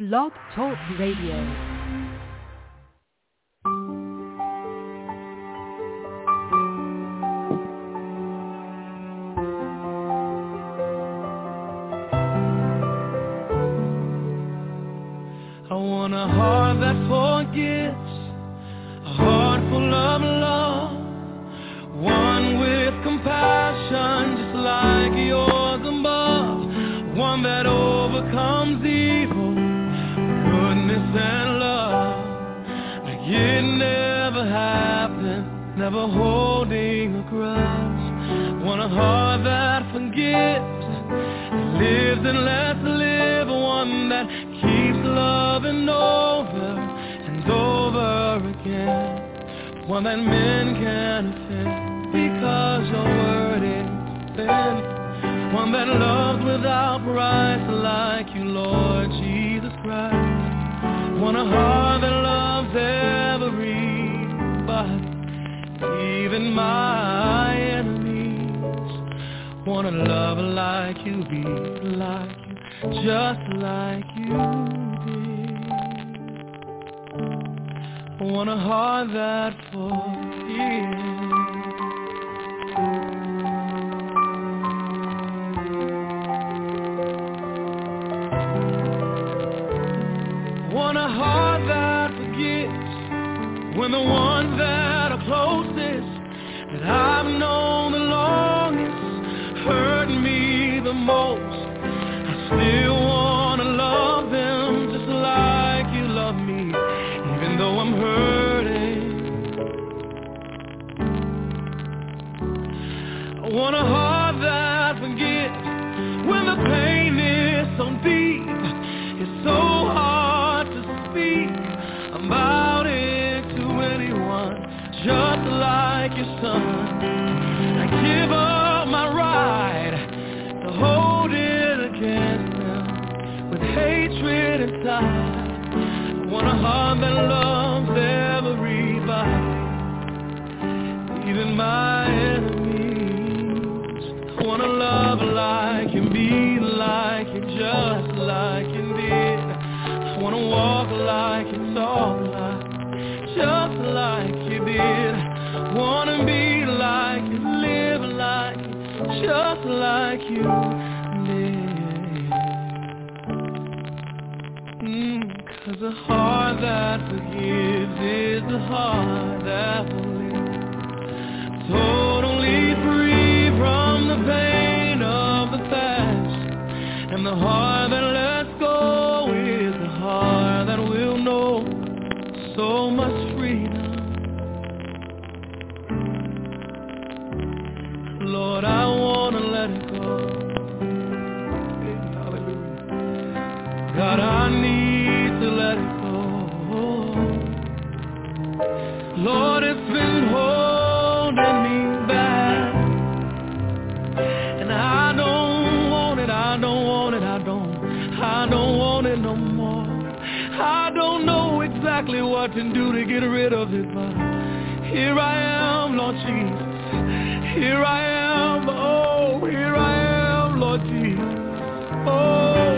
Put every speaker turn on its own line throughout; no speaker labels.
Blog Talk Radio.
Never holding a grudge. Want a heart that forgives, lives and lets live. One that keeps loving over and over again. One that men can offend because your word is thin. One that loves without price like you, Lord Jesus Christ. Want a heart that loves everybody, even my enemies. Wanna love like you, be like you, just like you did. Want a heart that forgives. Want a heart that forgives when the ones that are closest, that I've known the longest, hurt me the most. I still wanna love them just like you love me, even though I'm hurting. I want a heart that forgets when the pain is so deep. It's so hard to speak about it to anyone, just like your son. I give up my right to hold it against them with hatred inside. I want a heart that loves everybody, even my enemies. I want to love like you, be like you, just like you did. I want to walk like you, talk like, just like you did. Wanna be like you, live like you, just like you did. 'Cause a heart that forgives is the heart that will live, totally free from the pain of the past. And the heart that lets go is the heart that will know so much freedom. Lord, I wanna let it go. Hallelujah. God, I need to let it go. Lord, it's been holding me back, and I don't want it, I don't want it, I don't want it no more. I don't know exactly what to do to get rid of it, but here I am, Lord Jesus. Here I am, oh, here I am, Lord Jesus. Oh,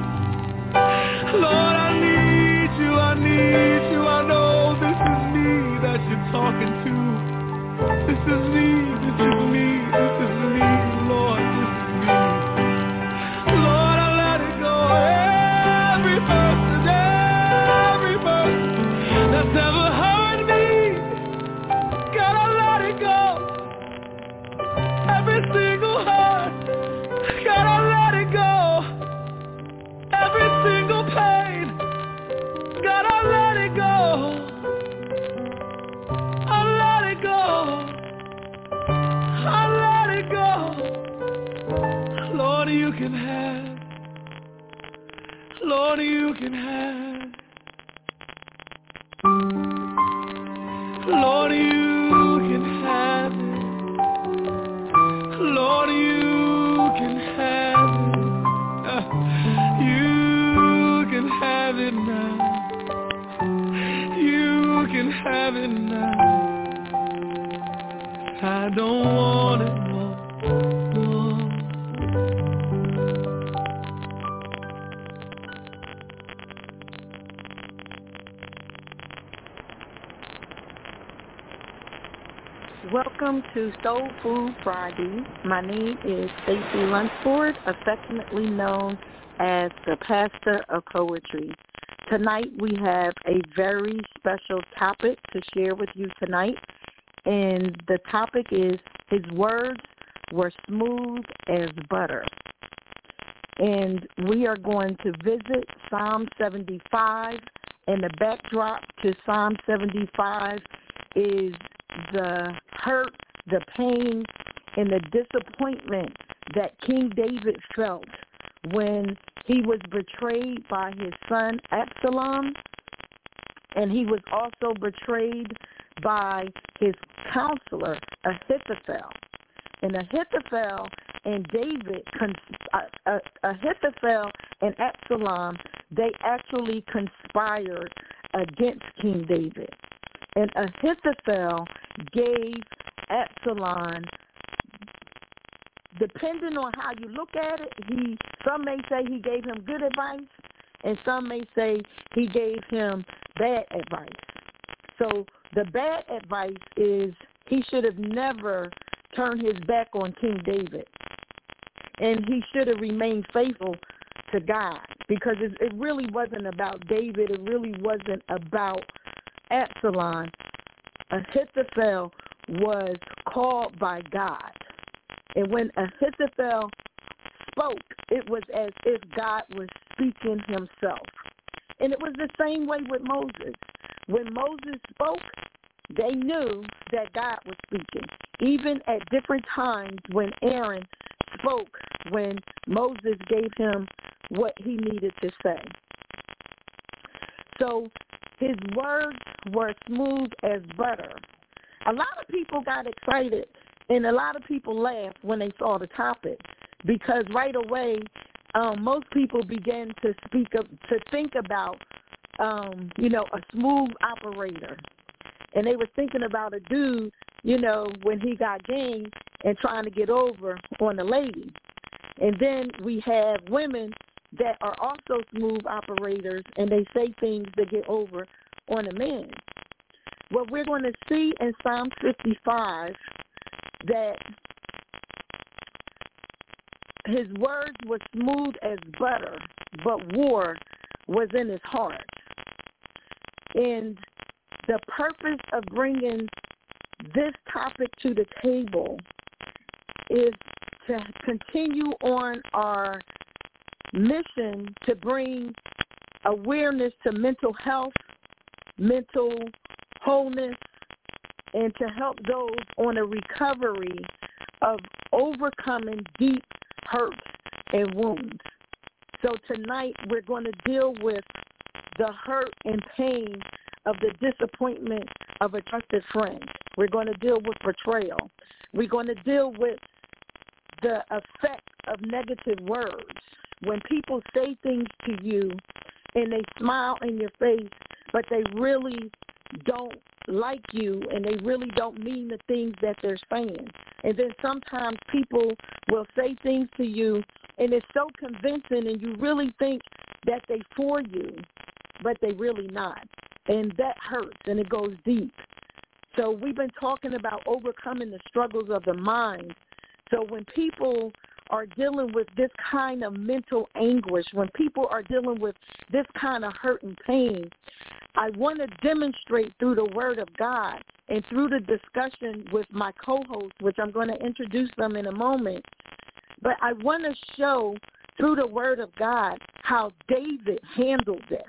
Lord, I need you, I need you. I know this is me that you're talking to. This is me, this is me, this is me, Lord, this is me. Lord, I let it go. Every person that's ever hurt me, God, I let it go. Every single heart, God, I let it go. Every single pain, God, I let it go. I let it go. I let it go. Lord, you can have. Lord, you can have. Lord, you can have it. Lord, you can have it. You can have it now. You can have it now. I don't want it more.
Welcome to Soul Food Friday. My name is Stacey Lunsford, affectionately known as the Pastor of Poetry. Tonight we have a very special topic to share with you tonight, and the topic is his words were smooth as butter. And we are going to visit Psalm 75, and the backdrop to Psalm 75 is the hurt, the pain, and the disappointment that King David felt when he was betrayed by his son Absalom, and he was also betrayed by his counselor Ahithophel. And Ahithophel and Ahithophel and Absalom, they actually conspired against King David. And Ahithophel gave Absalom, depending on how you look at it, some may say he gave him good advice, and some may say he gave him bad advice. So the bad advice is he should have never turned his back on King David, and he should have remained faithful to God, because it really wasn't about David. It really wasn't about Absalom. Ahithophel was called by God. And when Ahithophel spoke, it was as if God was speaking himself. And it was the same way with Moses. When Moses spoke, they knew that God was speaking. Even at different times when Aaron spoke, when Moses gave him what he needed to say. So his words were smooth as butter. A lot of people got excited, and a lot of people laughed when they saw the topic, because right away most people began to think about a smooth operator. And they were thinking about a dude, when he got game and trying to get over on a lady. And then we have women that are also smooth operators, and they say things to get over on a man. What we're going to see in Psalm 55, that his words were smooth as butter, but war was in his heart. And the purpose of bringing this topic to the table is to continue on our mission to bring awareness to mental health, mental wholeness, and to help those on a recovery of overcoming deep hurts and wounds. So tonight we're going to deal with the hurt and pain of the disappointment of a trusted friend. We're going to deal with betrayal. We're going to deal with the effect of negative words. When people say things to you and they smile in your face, but they really don't like you and they really don't mean the things that they're saying. And then sometimes people will say things to you and it's so convincing and you really think that they for you, but they really not. And that hurts and it goes deep. So we've been talking about overcoming the struggles of the mind. So when people are dealing with this kind of mental anguish, when people are dealing with this kind of hurt and pain, I want to demonstrate through the Word of God and through the discussion with my co-host, which I'm going to introduce them in a moment, but I want to show through the Word of God how David handled this.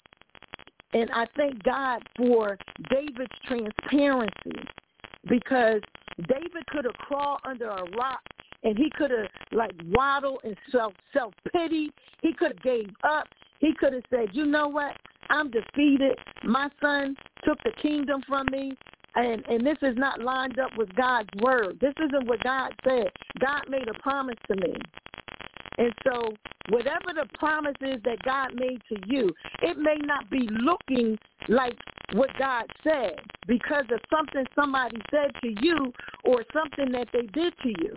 And I thank God for David's transparency, because David could have crawled under a rock and he could have waddled and self-pity. He could have gave up. He could have said, you know what, I'm defeated. My son took the kingdom from me, and this is not lined up with God's word. This isn't what God said. God made a promise to me. And so whatever the promise is that God made to you, it may not be looking like what God said because of something somebody said to you or something that they did to you.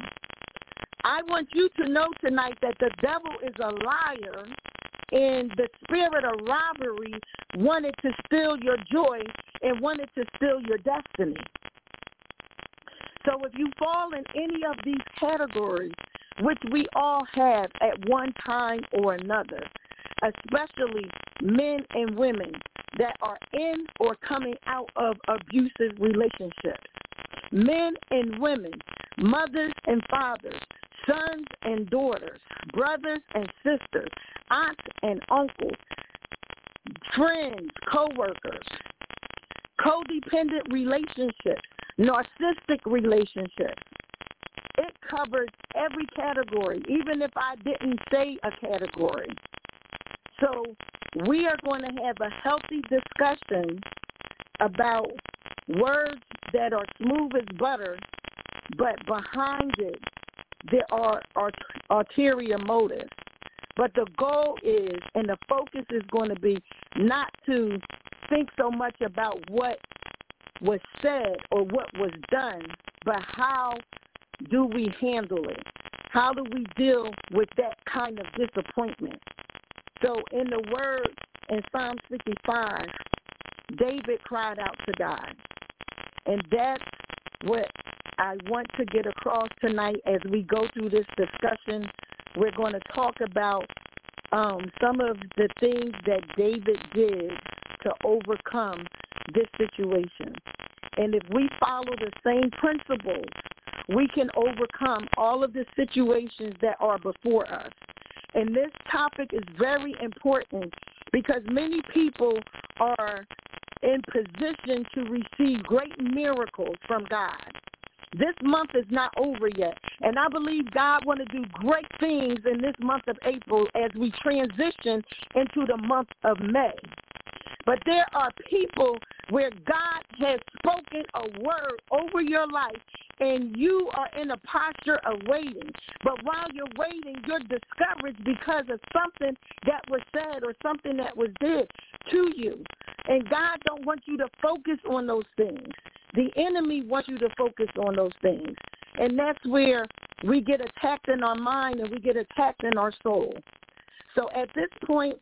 I want you to know tonight that the devil is a liar, and the spirit of robbery wanted to steal your joy and wanted to steal your destiny. So if you fall in any of these categories, which we all have at one time or another, especially men and women that are in or coming out of abusive relationships, men and women, mothers and fathers, sons and daughters, brothers and sisters, aunts and uncles, friends, co-workers, codependent relationships, narcissistic relationships. It covers every category, even if I didn't say a category. So we are going to have a healthy discussion about words that are smooth as butter, but behind it there are ulterior motives. But the goal is, and the focus is going to be not to think so much about what was said or what was done, but how do we handle it? How do we deal with that kind of disappointment? So in the word in Psalm 65, David cried out to God. And that's what I want to get across tonight as we go through this discussion. We're going to talk about some of the things that David did to overcome this situation. And if we follow the same principles, we can overcome all of the situations that are before us. And this topic is very important because many people are in position to receive great miracles from God. This month is not over yet, and I believe God want to do great things in this month of April as we transition into the month of May. But there are people where God has spoken a word over your life, and you are in a posture of waiting. But while you're waiting, you're discouraged because of something that was said or something that was did to you. And God don't want you to focus on those things. The enemy wants you to focus on those things. And that's where we get attacked in our mind and we get attacked in our soul. So at this point,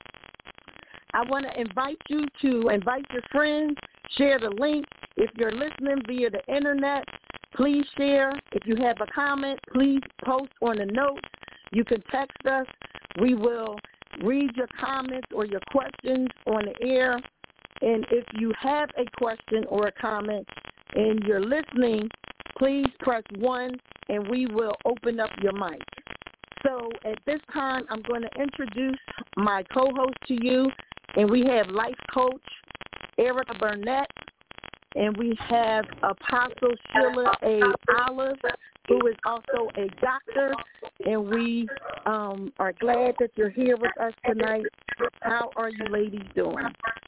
I want to invite you to invite your friends, share the link. If you're listening via the internet, please share. If you have a comment, please post on the notes. You can text us. We will read your comments or your questions on the air. And if you have a question or a comment and you're listening, please press 1 and we will open up your mic. So at this time, I'm going to introduce my co-host to you. And we have life coach Erica Burnett, and we have Apostle Sheila A. Olive, who is also a doctor, and we are glad that you're here with us tonight. How are you ladies doing?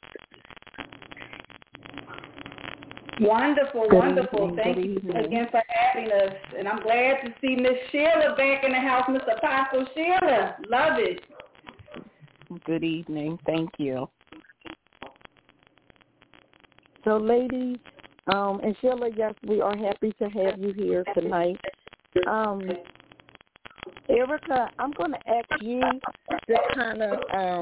Wonderful, wonderful. Thank you again for having us. And I'm glad to see Miss Sheila back in the house, Miss Apostle Sheila. Love it.
Good evening. Thank you.
So, ladies, and Sheila, yes, we are happy to have you here tonight. Erica, I'm going to ask you to kind of,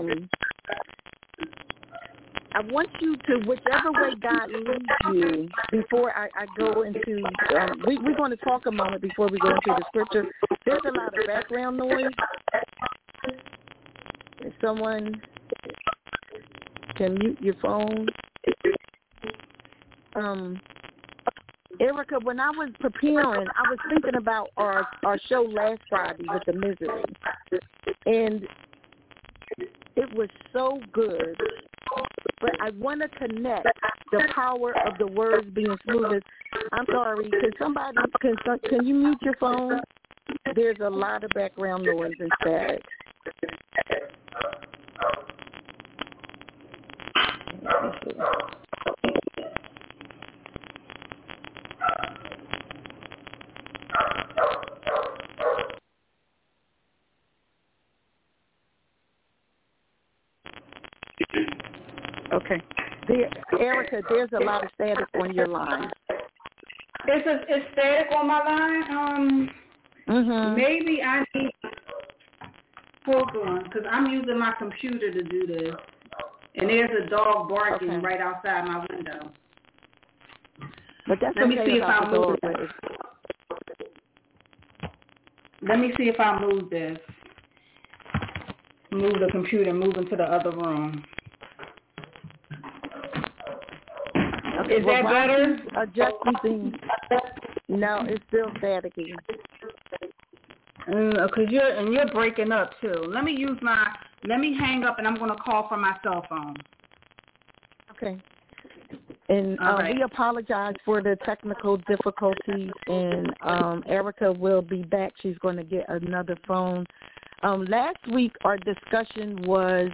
I want you to, whichever way God leads you, before I go into, we're going to talk a moment before we go into the scripture. There's a lot of background noise. If someone can mute your phone. Erica, when I was preparing, I was thinking about our show last Friday with the misery. And it was so good. But I want to connect the power of the words being smooth. I'm sorry, can you mute your phone? There's a lot of background noise and static. Okay. Erica, there's a lot of static on your line.
It's static on my line? Maybe I need... Hold on, because I'm using my computer to do this. And there's a dog barking right outside my window.
But that's
Let me
okay
see if I move
this.
Let me see if I move this. Move the computer, move into the other room.
Okay,
Is that better?
Adjusting things. No, it's still staticky.
Because you're breaking up too. Let me hang up and I'm going to call from my cell phone.
Okay. And
right.
we apologize for the technical difficulties, and Erica will be back. She's going to get another phone. Last week our discussion was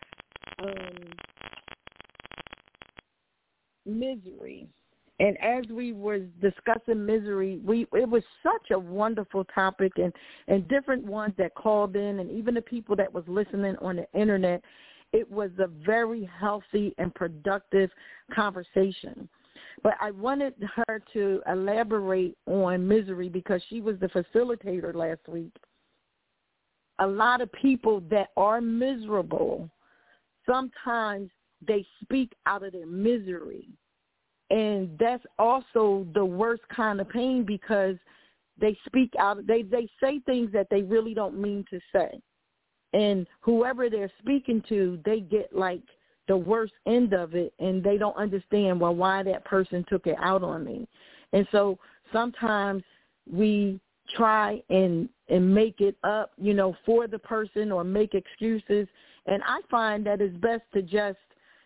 misery. And as we were discussing misery, it was such a wonderful topic, and different ones that called in, and even the people that was listening on the internet, it was a very healthy and productive conversation. But I wanted her to elaborate on misery because she was the facilitator last week. A lot of people that are miserable, sometimes they speak out of their misery. And that's also the worst kind of pain because they speak out, they say things that they really don't mean to say. And whoever they're speaking to, they get like the worst end of it, and they don't understand, well, why that person took it out on me. And so sometimes we try and make it up, for the person or make excuses. And I find that it's best to just,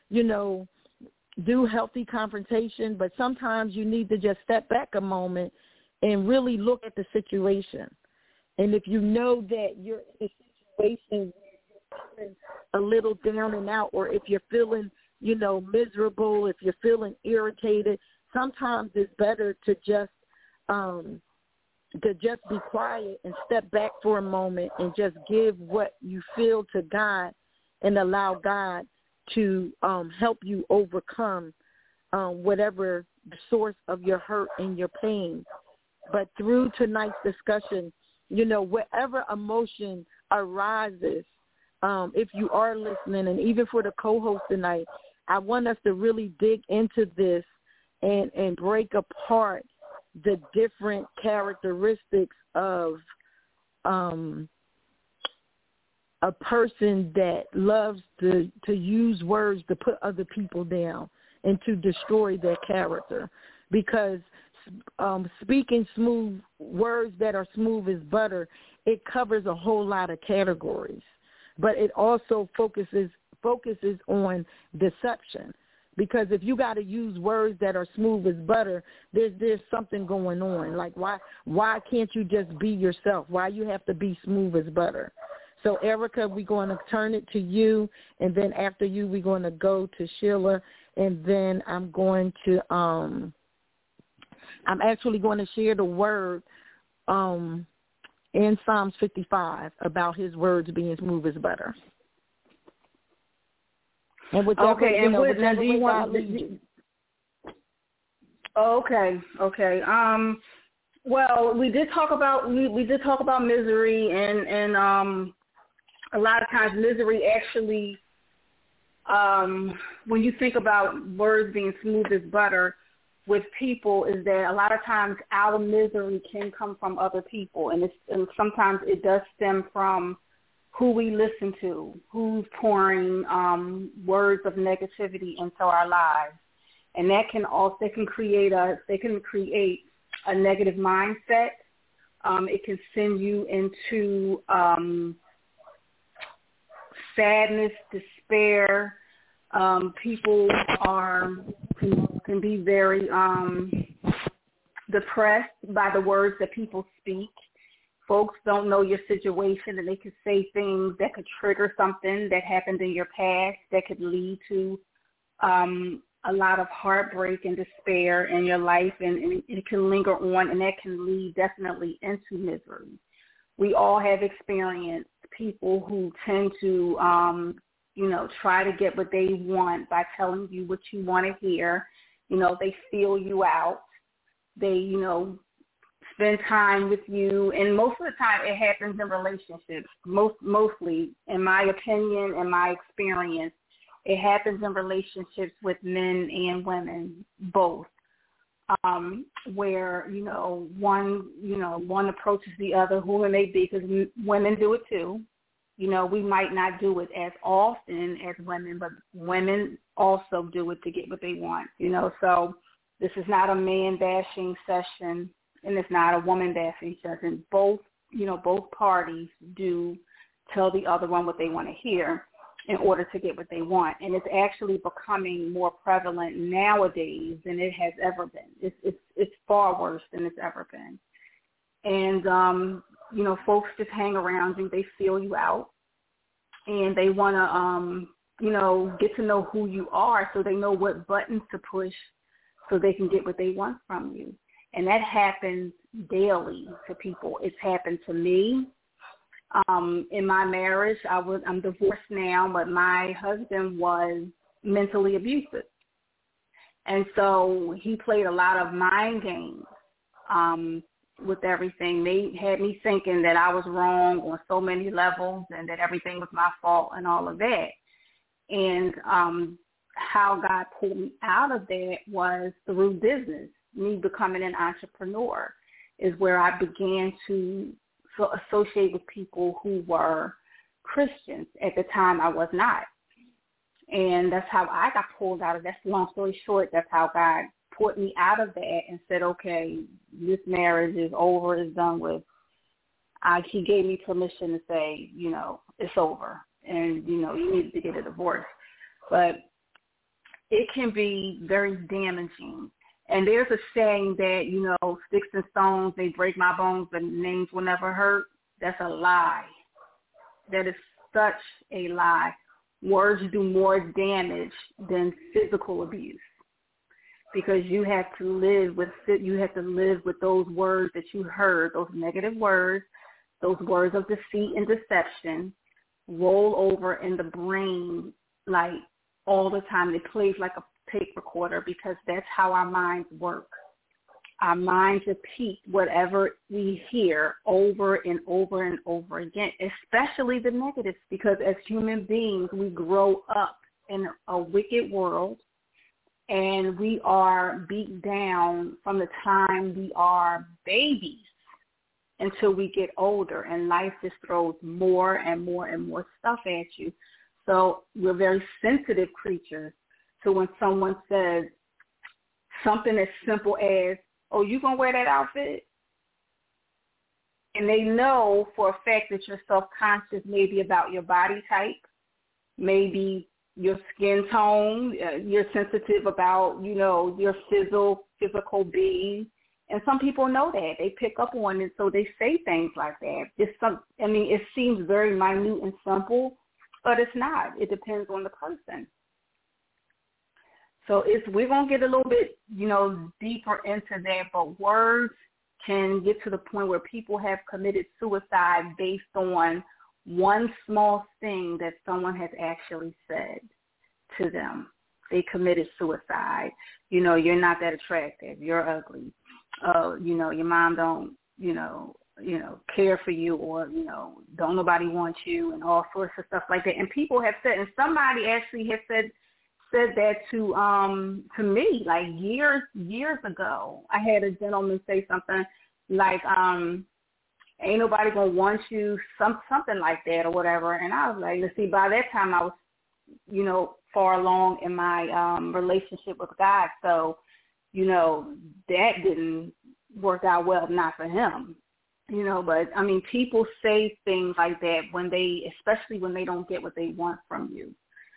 do healthy confrontation, but sometimes you need to just step back a moment and really look at the situation. And if you know that you're in a situation where you're feeling a little down and out, or if you're feeling, miserable, if you're feeling irritated, sometimes it's better to just be quiet and step back for a moment and just give what you feel to God and allow God to help you overcome whatever the source of your hurt and your pain. But through tonight's discussion, whatever emotion arises, if you are listening, and even for the co-host tonight, I want us to really dig into this and break apart the different characteristics of a person that loves to use words to put other people down and to destroy their character. Because speaking smooth words that are smooth as butter, it covers a whole lot of categories. But it also focuses on deception. Because if you got to use words that are smooth as butter, there's something going on. Like why can't you just be yourself? Why you have to be smooth as butter? So, Erica, we're going to turn it to you, and then after you, we're going to go to Sheila, and then I'm actually going to share the word in Psalms 55 about his words being smooth as butter. And with
okay,
that,
and do you want? Okay. Well, we did talk about misery, and a lot of times misery actually, when you think about words being smooth as butter with people, is that a lot of times our misery can come from other people, and sometimes it does stem from who we listen to, who's pouring words of negativity into our lives, and that can create a negative mindset. It can send you into sadness, despair. People can be very depressed by the words that people speak. Folks don't know your situation, and they can say things that could trigger something that happened in your past that could lead to a lot of heartbreak and despair in your life, and it can linger on, and that can lead definitely into misery. We all have experienced people who tend to, try to get what they want by telling you what you want to hear. They feel you out. They, spend time with you, and most of the time it happens in relationships. Mostly, in my opinion and my experience, it happens in relationships with men and women, both. where, one approaches the other, who it may be, because women do it too. We might not do it as often as women, but women also do it to get what they want, So this is not a man-bashing session, and it's not a woman-bashing session. Both parties do tell the other one what they want to hear in order to get what they want. And it's actually becoming more prevalent nowadays than it has ever been. It's far worse than it's ever been. And, folks just hang around you. They feel you out. And they want to, get to know who you are so they know what buttons to push so they can get what they want from you. And that happens daily to people. It's happened to me. In my marriage, I'm divorced now, but my husband was mentally abusive. And so he played a lot of mind games with everything. They had me thinking that I was wrong on so many levels and that everything was my fault and all of that. And how God pulled me out of that was through business. Me becoming an entrepreneur is where I began to associate with people who were Christians. At the time, I was not. And that's how I got pulled out of that. Long story short, that's how God pulled me out of that and said, okay, this marriage is over, it's done with. He gave me permission to say, it's over. And, you need to get a divorce. But it can be very damaging. And there's a saying that, sticks and stones, they break my bones, but names will never hurt. That's a lie. That is such a lie. Words do more damage than physical abuse, because you have to live with those words that you heard, those negative words, those words of deceit and deception, roll over in the brain like all the time. It plays like a tape recorder, because that's how our minds work. Our minds repeat whatever we hear over and over and over again, especially the negatives, because as human beings, we grow up in a wicked world, and we are beat down from the time we are babies until we get older, and life just throws more and more and more stuff at you. So we're very sensitive creatures. So when someone says something as simple as, oh, you going to wear that outfit? And they know for a fact that you're self-conscious maybe about your body type, maybe your skin tone, you're sensitive about, your physical being. And some people know that. They pick up on it, so they say things like that. It seems very minute and simple, but it's not. It depends on the person. So we're going to get a little bit, deeper into that, but words can get to the point where people have committed suicide based on one small thing that someone has actually said to them. They committed suicide. You're not that attractive. You're ugly. Your mom don't, care for you, or, don't nobody want you, and all sorts of stuff like that. And people have said, and somebody actually has said that to me, like years ago. I had a gentleman say something like, ain't nobody gonna want you, something like that or whatever. And I was like, let's see, by that time I was, far along in my relationship with God. So, that didn't work out well, not for him. But people say things like that especially when they don't get what they want from you.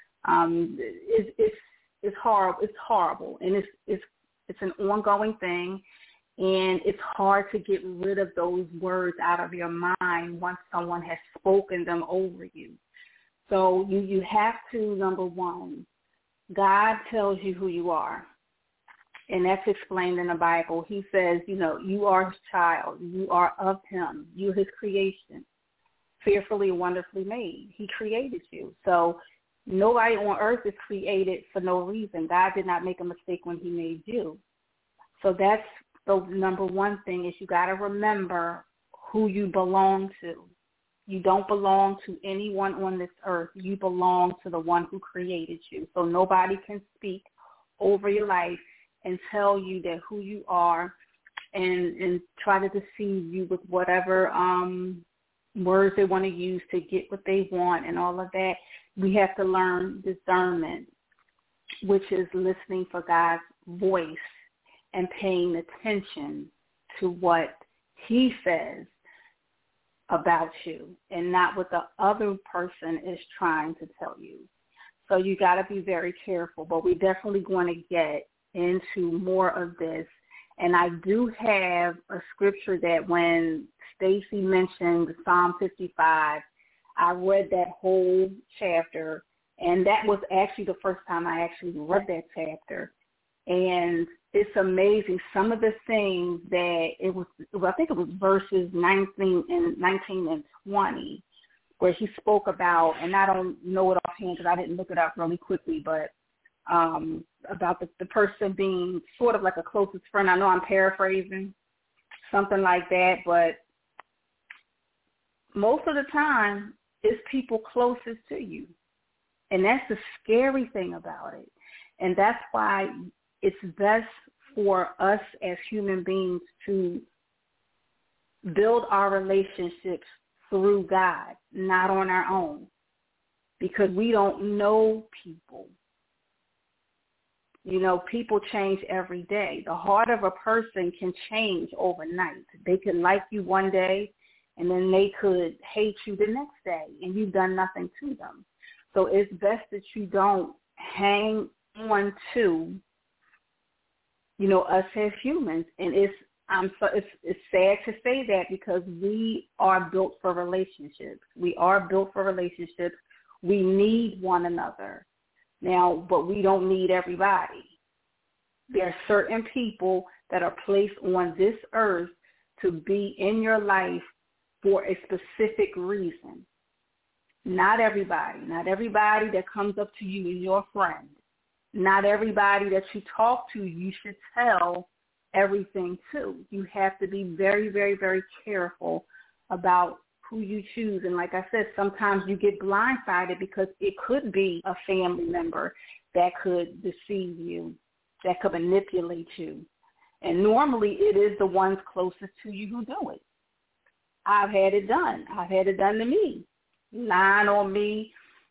It's horrible. It's horrible, and it's an ongoing thing, and it's hard to get rid of those words out of your mind once someone has spoken them over you. So you have to, number one, God tells you who you are, and that's explained in the Bible. He says, you are his child. You are of him. You're his creation, fearfully and wonderfully made. He created you. So nobody on earth is created for no reason. God did not make a mistake when he made you. So that's the number one thing, is you got to remember who you belong to. You don't belong to anyone on this earth. You belong to the one who created you. So nobody can speak over your life and tell you that who you are and try to deceive you with whatever words they want to use to get what they want and all of that. We have to learn discernment, which is listening for God's voice and paying attention to what he says about you and not what the other person is trying to tell you. So you got to be very careful, but we're definitely going to get into more of this. And I do have a scripture that when Stacy mentioned Psalm 55, I read that whole chapter, and that was actually the first time I actually read that chapter. And it's amazing. Some of the things that I think it was verses 19 and 20, where he spoke about, and I don't know it offhand because I didn't look it up really quickly, but about the person being sort of like a closest friend. I know I'm paraphrasing, something like that, but most of the time it's people closest to you. And that's the scary thing about it. And that's why it's best for us as human beings to build our relationships through God, not on our own, because we don't know people. You know, people change every day. The heart of a person can change overnight. They can like you one day, and then they could hate you the next day, and you've done nothing to them. So it's best that you don't hang on to, you know, us as humans. And it's sad to say that because we are built for relationships. We are built for relationships. We need one another. Now, but we don't need everybody. There are certain people that are placed on this earth to be in your life for a specific reason. Not everybody. Not everybody that comes up to you is your friend. Not everybody that you talk to you should tell everything to. You have to be very, very, very careful about who you choose. And like I said, sometimes you get blindsided because it could be a family member that could deceive you, that could manipulate you. And normally it is the ones closest to you who do it. I've had it done. I've had it done to me. Lying on me,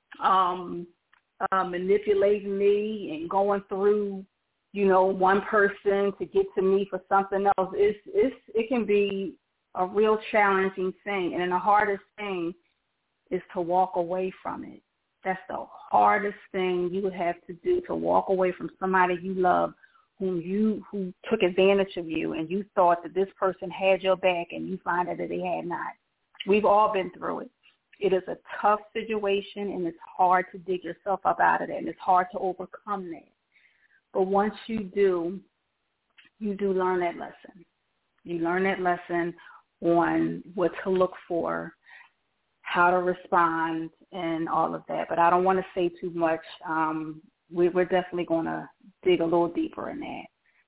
manipulating me and going through, you know, one person to get to me for something else. It can be a real challenging thing. And then the hardest thing is to walk away from it. That's the hardest thing you would have to do, to walk away from somebody you love who took advantage of you, and you thought that this person had your back and you find out that they had not. We've all been through it. It is a tough situation, and it's hard to dig yourself up out of it, and it's hard to overcome that. But once you do learn that lesson. You learn that lesson on what to look for, how to respond, and all of that. But I don't want to say too much. We're definitely going to dig a little deeper in that.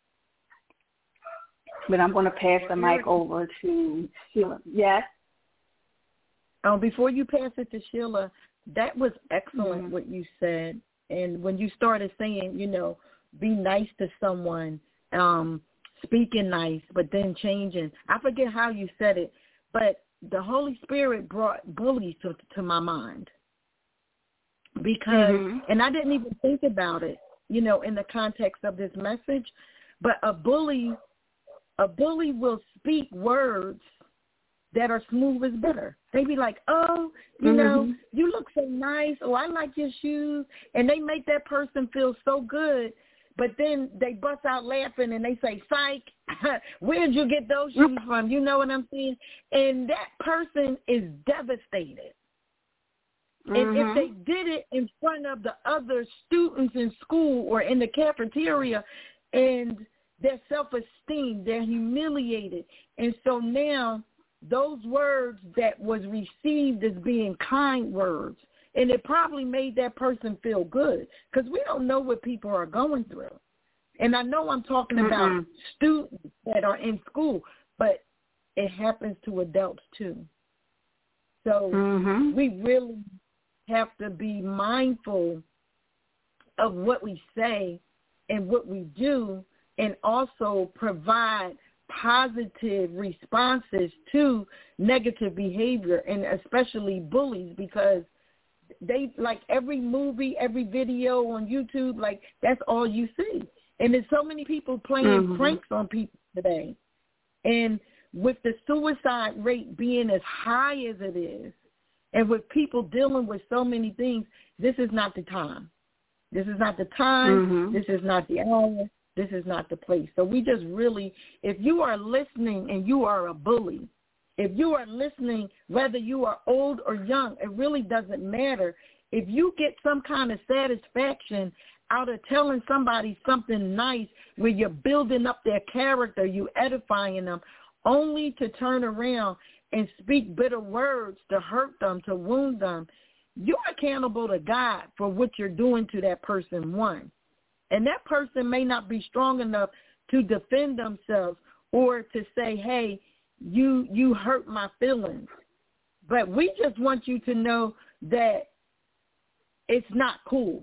But I'm going to pass the mic over to Sheila. Yes?
Before you pass it to Sheila, that was excellent what you said. And when you started saying, you know, be nice to someone, speaking nice, but then changing. I forget how you said it, but the Holy Spirit brought bullies to my mind. Because, and I didn't even think about it, you know, in the context of this message, but a bully will speak words that are smooth as butter. They be like, oh, you know, you look so nice. Oh, I like your shoes. And they make that person feel so good. But then they bust out laughing and they say, psych, where'd you get those shoes from? You know what I'm saying? And that person is devastated. And if they did it in front of the other students in school or in the cafeteria, and their self-esteem, they're humiliated. And so now those words that was received as being kind words, and it probably made that person feel good, because we don't know what people are going through. And I know I'm talking about students that are in school, but it happens to adults too. So we really have to be mindful of what we say and what we do, and also provide positive responses to negative behavior, and especially bullies, because they, like, every movie, every video on YouTube, like, that's all you see. And there's so many people playing pranks on people today. And with the suicide rate being as high as it is, and with people dealing with so many things, this is not the time. This is not the time. This is not the hour. This is not the place. So we just really, if you are listening and you are a bully, if you are listening, whether you are old or young, it really doesn't matter. If you get some kind of satisfaction out of telling somebody something nice where you're building up their character, you edifying them, only to turn around and speak bitter words to hurt them, to wound them, you're accountable to God for what you're doing to that person, one. And that person may not be strong enough to defend themselves or to say, hey, you hurt my feelings. But we just want you to know that it's not cool.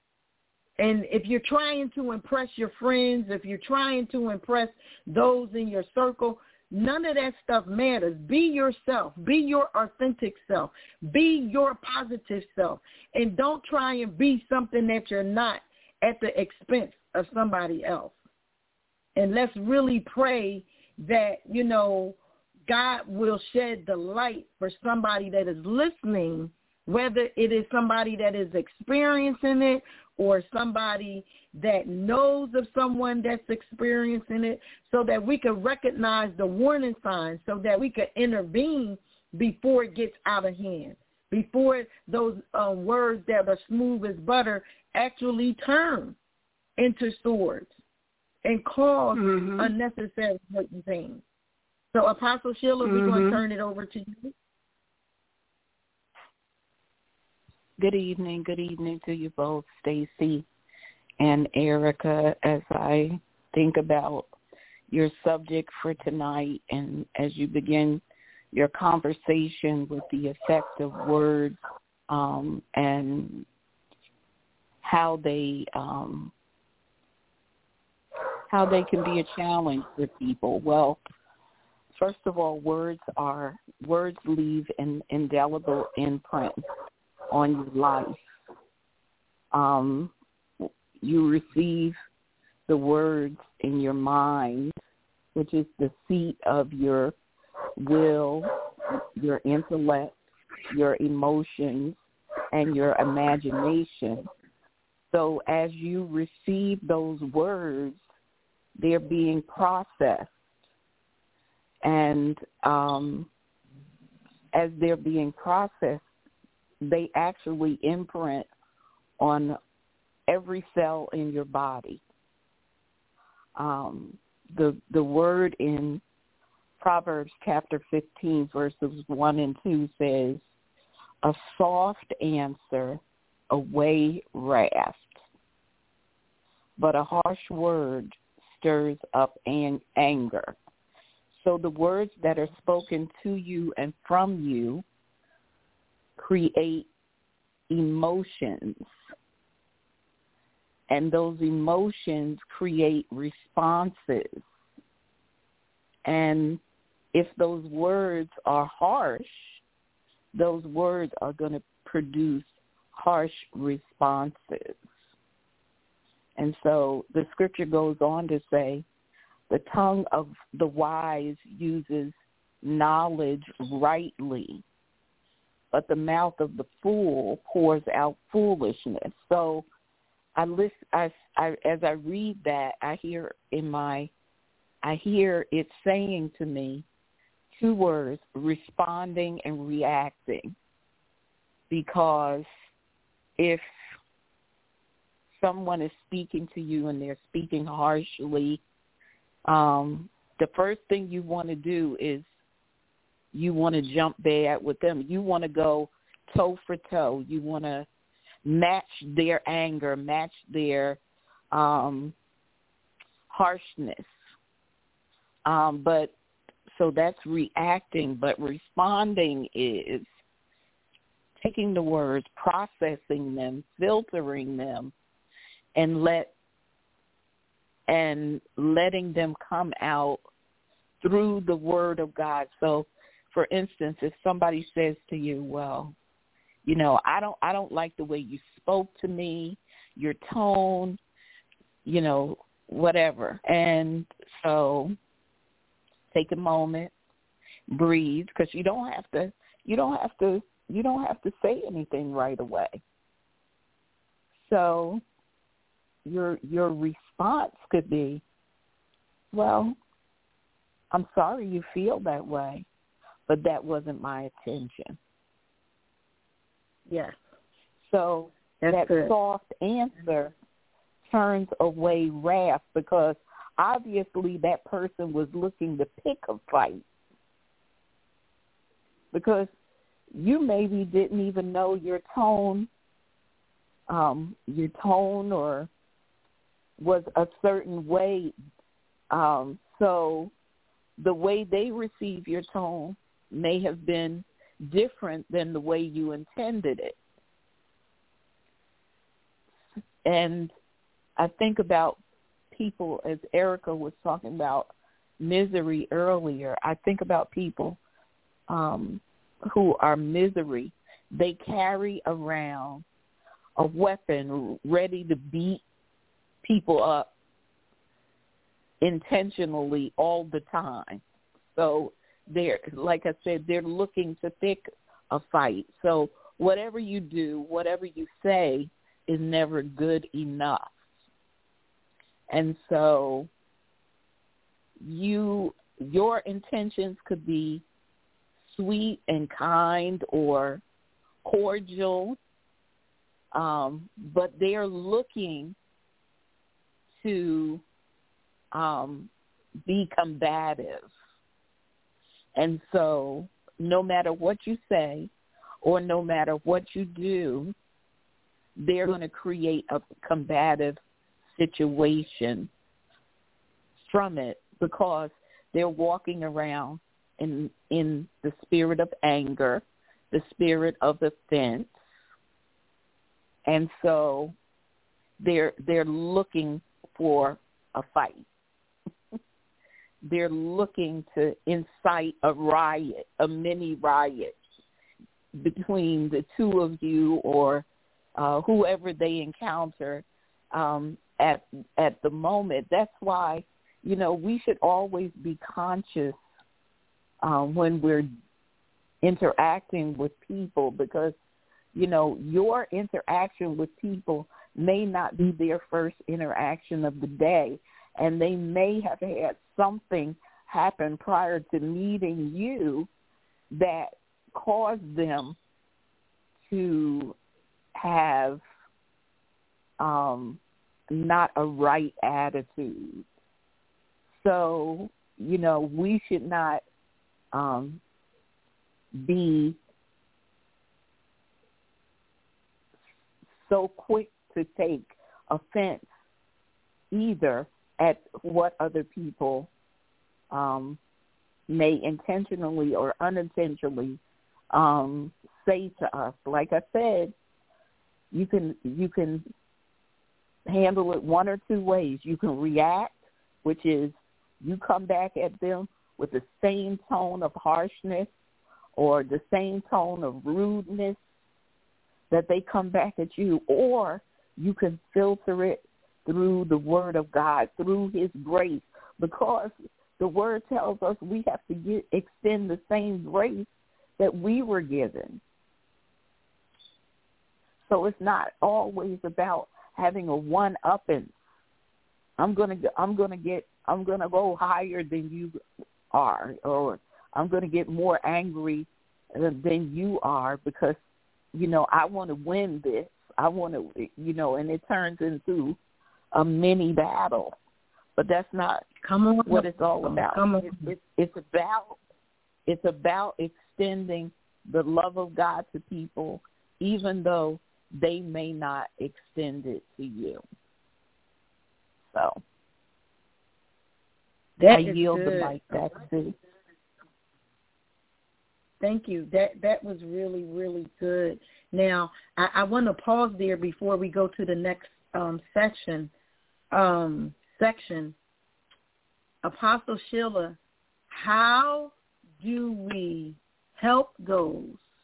And if you're trying to impress your friends, if you're trying to impress those in your circle, none of that stuff matters. Be yourself. Be your authentic self. Be your positive self. And don't try and be something that you're not at the expense of somebody else. And let's really pray that, you know, God will shed the light for somebody that is listening, whether it is somebody that is experiencing it or somebody that knows of someone that's experiencing it, so that we can recognize the warning signs, so that we can intervene before it gets out of hand, before those words that are smooth as butter actually turn into swords and cause unnecessary hurt and pain. So, Apostle Sheila, we're going to turn it over to you.
Good evening to you both, Stacy and Erica. As I think about your subject for tonight, and as you begin your conversation with the effect of words and how they can be a challenge for people. Well, first of all, words leave an indelible imprint on your life. You receive the words in your mind, which is the seat of your will, your intellect, your emotions, and your imagination. So as you receive those words, they're being processed. And as they're being processed, they actually imprint on every cell in your body. The word in Proverbs chapter 15, verses 1 and 2 says, a soft answer away wrath, but a harsh word stirs up anger. So the words that are spoken to you and from you create emotions, and those emotions create responses. And if those words are harsh, those words are going to produce harsh responses. And so the scripture goes on to say, the tongue of the wise uses knowledge rightly, but the mouth of the fool pours out foolishness. So as I read that, I hear it saying to me two words, responding and reacting. Because if someone is speaking to you and they're speaking harshly, the first thing you want to do is you want to jump bad with them. You want to go toe for toe. You want to match their anger, match their harshness. But so that's reacting. But responding is taking the words, processing them, filtering them, and and letting them come out through the word of God. So, for instance, if somebody says to you, well, you know, I don't like the way you spoke to me, your tone, you know, whatever. And so take a moment, breathe, because you don't have to say anything right away. So your response could be, well, I'm sorry you feel that way, but that wasn't my intention.
Yes.
So that soft answer turns away wrath, because obviously that person was looking to pick a fight, because you maybe didn't even know your tone or was a certain way. So the way they receive your tone may have been different than the way you intended it. And I think about people, as Erica was talking about misery earlier, I think about people who are misery. They carry around a weapon ready to beat people up intentionally all the time. So they're, like I said, they're looking to pick a fight. So whatever you do, whatever you say is never good enough. And so your intentions could be sweet and kind or cordial, but they're looking to be combative. And so no matter what you say or no matter what you do, they're going to create a combative situation from it, because they're walking around in the spirit of anger, the spirit of offense. And so they're looking for a fight. They're looking to incite a riot, a mini riot between the two of you or whoever they encounter at the moment. That's why, you know, we should always be conscious when we're interacting with people, because, you know, your interaction with people may not be their first interaction of the day, and they may have had something happen prior to meeting you that caused them to have not a right attitude. So, you know, we should not be so quick to take offense either at what other people may intentionally or unintentionally say to us. Like I said, you can handle it one or two ways. You can react, which is you come back at them with the same tone of harshness or the same tone of rudeness that they come back at you, or you can filter it through the word of God, through his grace, because the word tells us we have to extend the same grace that we were given. So it's not always about having a one-upping. I'm gonna go higher than you are, or I'm gonna get more angry than you are, because, you know, I want to win this. I want to, you know, and it turns into a mini battle. But that's not what it's all about. It's about extending the love of God to people, even though they may not extend it to you. So I yield the mic back to.
Thank you. That was really, really good. Now, I want to pause there before we go to the next section. section, Apostle Sheila, how do we help those?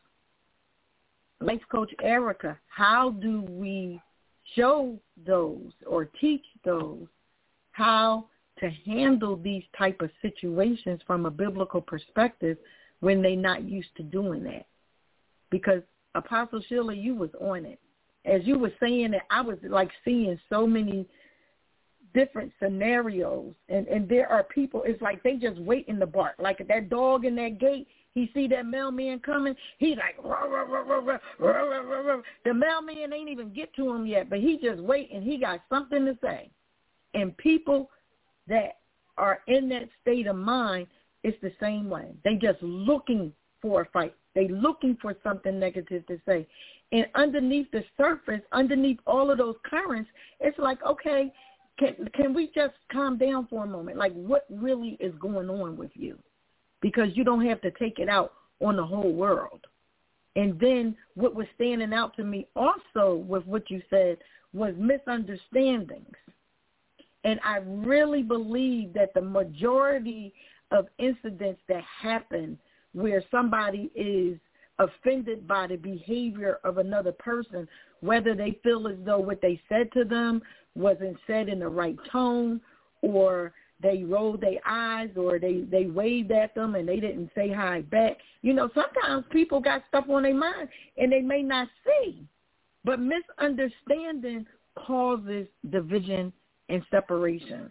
Life Coach Erica, how do we show those or teach those how to handle these type of situations from a biblical perspective when they're not used to doing that? Because Apostle Sheila, you was on it. As you were saying it, I was like seeing so many different scenarios, and there are people, it's like they just waiting to bark. Like that dog in that gate, he see that mailman coming, he's like, rah, rah, rah, rah, rah, rah, rah, rah, rah. The mailman ain't even get to him yet, but he just waiting. He got something to say. And people that are in that state of mind, it's the same way. They just looking for a fight. They looking for something negative to say. And underneath the surface, underneath all of those currents, it's like, okay, can we just calm down for a moment? Like, what really is going on with you? Because you don't have to take it out on the whole world. And then what was standing out to me also with what you said was misunderstandings. And I really believe that the majority of incidents that happen where somebody is offended by the behavior of another person, whether they feel as though what they said to them wasn't said in the right tone, or they rolled their eyes, or they waved at them and they didn't say hi back. You know, sometimes people got stuff on their mind and they may not see. But misunderstanding causes division and separation.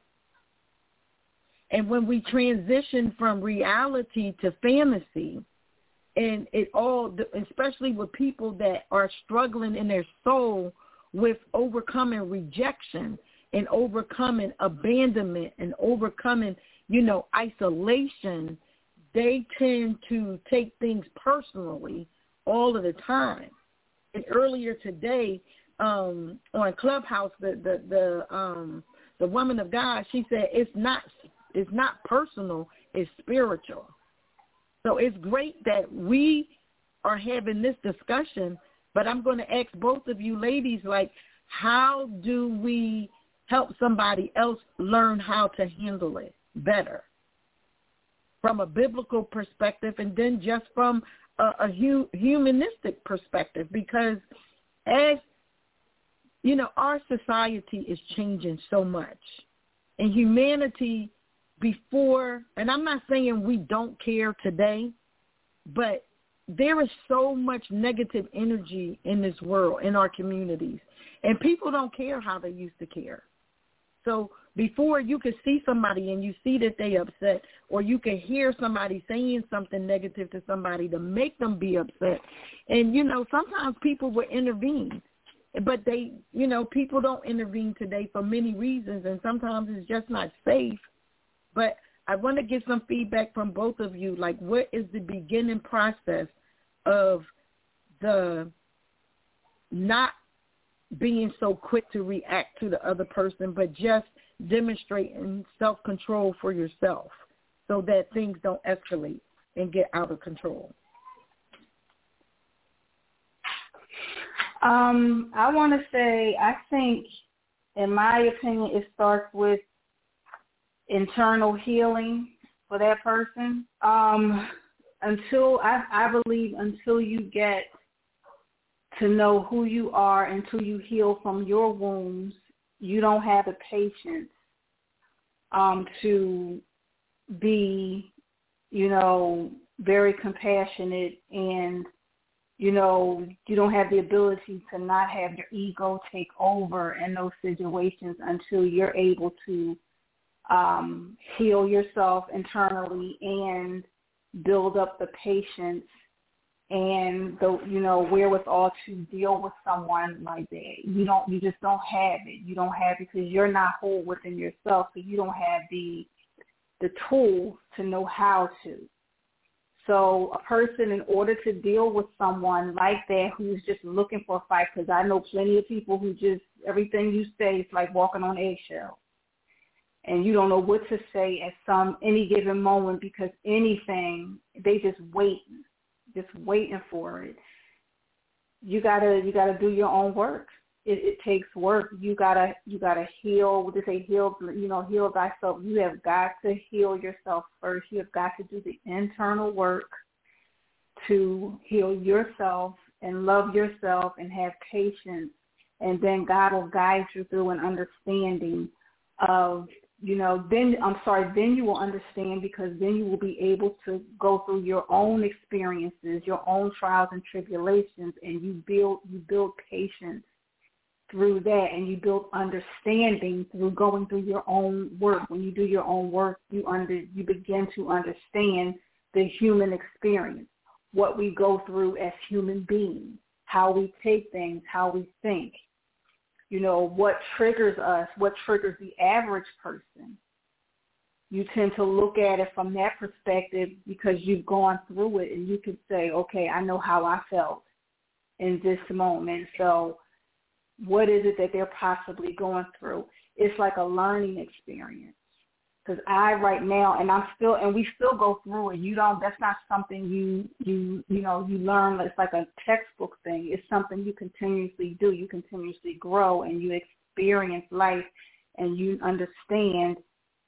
And when we transition from reality to fantasy, and it all, especially with people that are struggling in their soul with overcoming rejection and overcoming abandonment and overcoming, isolation, they tend to take things personally all of the time. And earlier today on Clubhouse, the woman of God, she said it's not personal, it's spiritual. So it's great that we are having this discussion, but I'm going to ask both of you ladies, like, how do we help somebody else learn how to handle it better from a biblical perspective, and then just from a humanistic perspective? Because as you know, our society is changing so much, and humanity before, and I'm not saying we don't care today, but there is so much negative energy in this world, in our communities, and people don't care how they used to care. So before, you could see somebody and you see that they upset, or you could hear somebody saying something negative to somebody to make them be upset. And, sometimes people would intervene, but people don't intervene today for many reasons, and sometimes it's just not safe. But I want to get some feedback from both of you. Like, what is the beginning process of the not being so quick to react to the other person, but just demonstrating self-control for yourself so that things don't escalate and get out of control?
I want to say, I think, in my opinion, it starts with internal healing for that person. Until you get to know who you are, until you heal from your wounds, you don't have the patience to be, very compassionate, and you don't have the ability to not have your ego take over in those situations until you're able to heal yourself internally and build up the patience and the wherewithal to deal with someone like that. You just don't have it. You don't have it because you're not whole within yourself, so you don't have the tools to know how to. So a person, in order to deal with someone like that who's just looking for a fight, because I know plenty of people who just, everything you say is like walking on eggshells. And you don't know what to say at any given moment, because anything, they just waiting for it. You gotta do your own work. it takes work. You gotta heal. What they say, heal thyself. You have got to heal yourself first. You have got to do the internal work to heal yourself and love yourself and have patience, and then God will guide you through an understanding of, then you will understand, because then you will be able to go through your own experiences, your own trials and tribulations, and you build patience through that, and you build understanding through going through your own work. When you do your own work, you begin to understand the human experience, what we go through as human beings, how we take things, how we think. What triggers us, what triggers the average person. You tend to look at it from that perspective because you've gone through it, and you can say, okay, I know how I felt in this moment. So what is it that they're possibly going through? It's like a learning experience. Because right now, we still go through it. That's not something you learn. It's like a textbook thing. It's something you continuously do. You continuously grow, and you experience life, and you understand,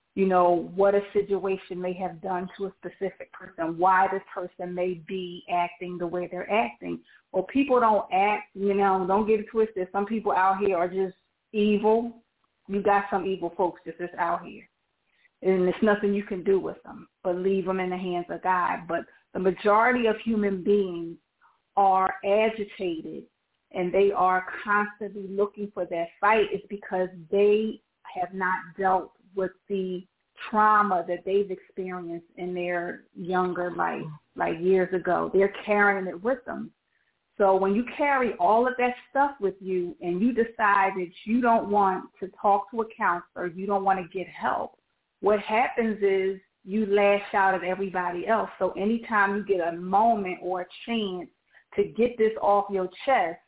what a situation may have done to a specific person, why this person may be acting the way they're acting. Well, people don't act, don't get it twisted. Some people out here are just evil. You got some evil folks just out here. And there's nothing you can do with them but leave them in the hands of God. But the majority of human beings are agitated, and they are constantly looking for that fight. It's because they have not dealt with the trauma that they've experienced in their younger life, like years ago. They're carrying it with them. So when you carry all of that stuff with you, and you decide that you don't want to talk to a counselor, you don't want to get help, what happens is you lash out at everybody else. So anytime you get a moment or a chance to get this off your chest,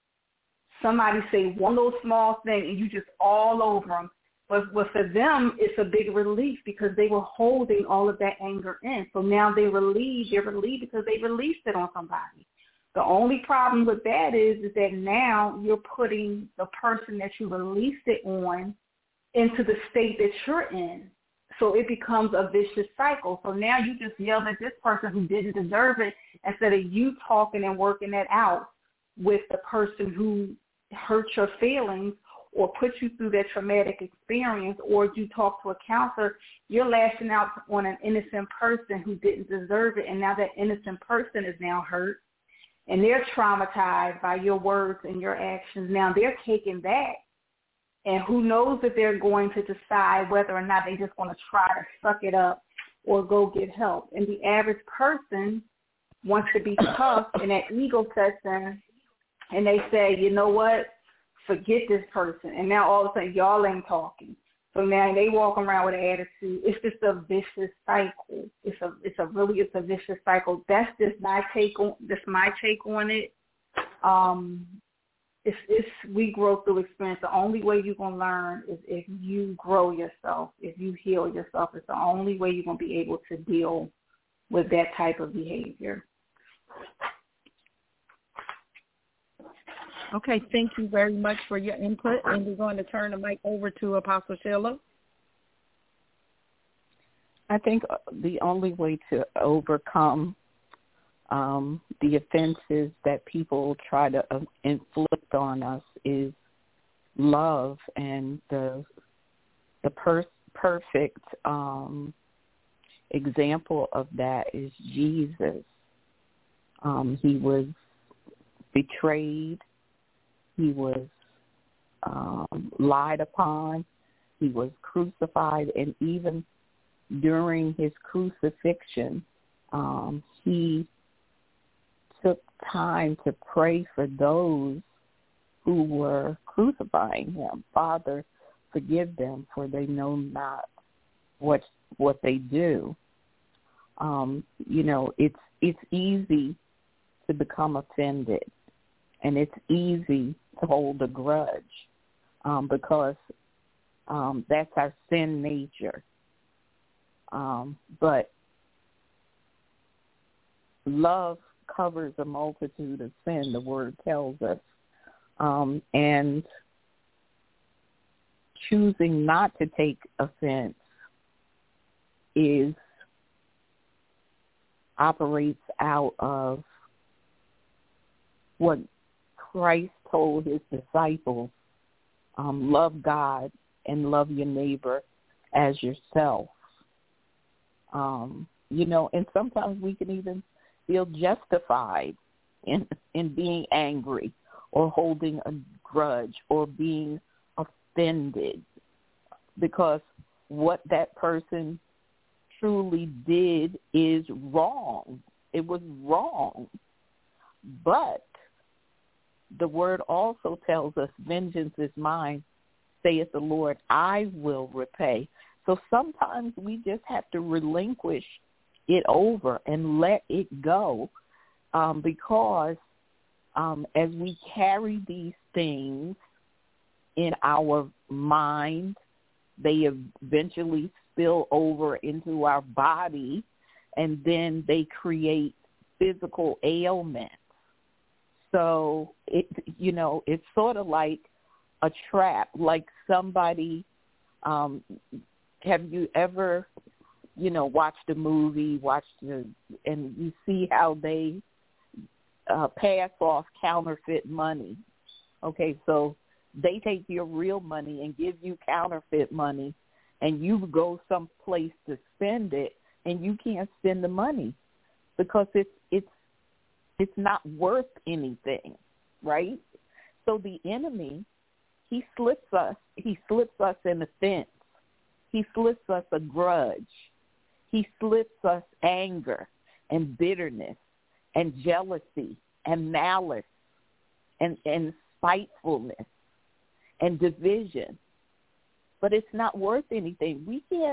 somebody say one little small thing and you just all over them. But for them, it's a big relief because they were holding all of that anger in. So now they're relieved because they released it on somebody. The only problem with that is that now you're putting the person that you released it on into the state that you're in. So it becomes a vicious cycle. So now you just yelled at this person who didn't deserve it instead of you talking and working it out with the person who hurt your feelings or put you through that traumatic experience, or you talk to a counselor. You're lashing out on an innocent person who didn't deserve it, and now that innocent person is now hurt, and they're traumatized by your words and your actions. Now they're taking that. And who knows if they're going to decide whether or not they just want to try to suck it up or go get help. And the average person wants to be tough, and that ego sets in, and they say, you know what, forget this person. And now all of a sudden y'all ain't talking. So now they walk around with an attitude. It's just a vicious cycle. It's a vicious cycle. That's just my take on it. We grow through experience. The only way you're going to learn is if you grow yourself, if you heal yourself. It's the only way you're going to be able to deal with that type of behavior.
Okay, thank you very much for your input, and we're going to turn the mic over to Apostle Sheila.
I think the only way to overcome the offenses that people try to inflict on us is love, and the perfect example of that is Jesus. He was betrayed. He was lied upon. He was crucified, and even during his crucifixion, he took time to pray for those who were crucifying him. Father, forgive them, for they know not what they do. It's easy to become offended, and it's easy to hold a grudge because that's our sin nature. But love covers a multitude of sin, the word tells us. And choosing not to take offense operates out of what Christ told his disciples, love God and love your neighbor as yourself. And sometimes we can even feel justified in being angry or holding a grudge or being offended because what that person truly did is wrong. It was wrong. But the word also tells us, vengeance is mine, saith the Lord, I will repay. So sometimes we just have to relinquish it over and let it go because as we carry these things in our mind, they eventually spill over into our body, and then they create physical ailments. So it's sort of like a trap, like somebody. Have you ever, watched a movie, and you see how they pass off counterfeit money? Okay, so they take your real money and give you counterfeit money, and you go someplace to spend it, and you can't spend the money because it's not worth anything, right? So the enemy, he slips us in offense. He slips us a grudge. He slips us anger and bitterness and jealousy and malice and spitefulness and division. But it's not worth anything.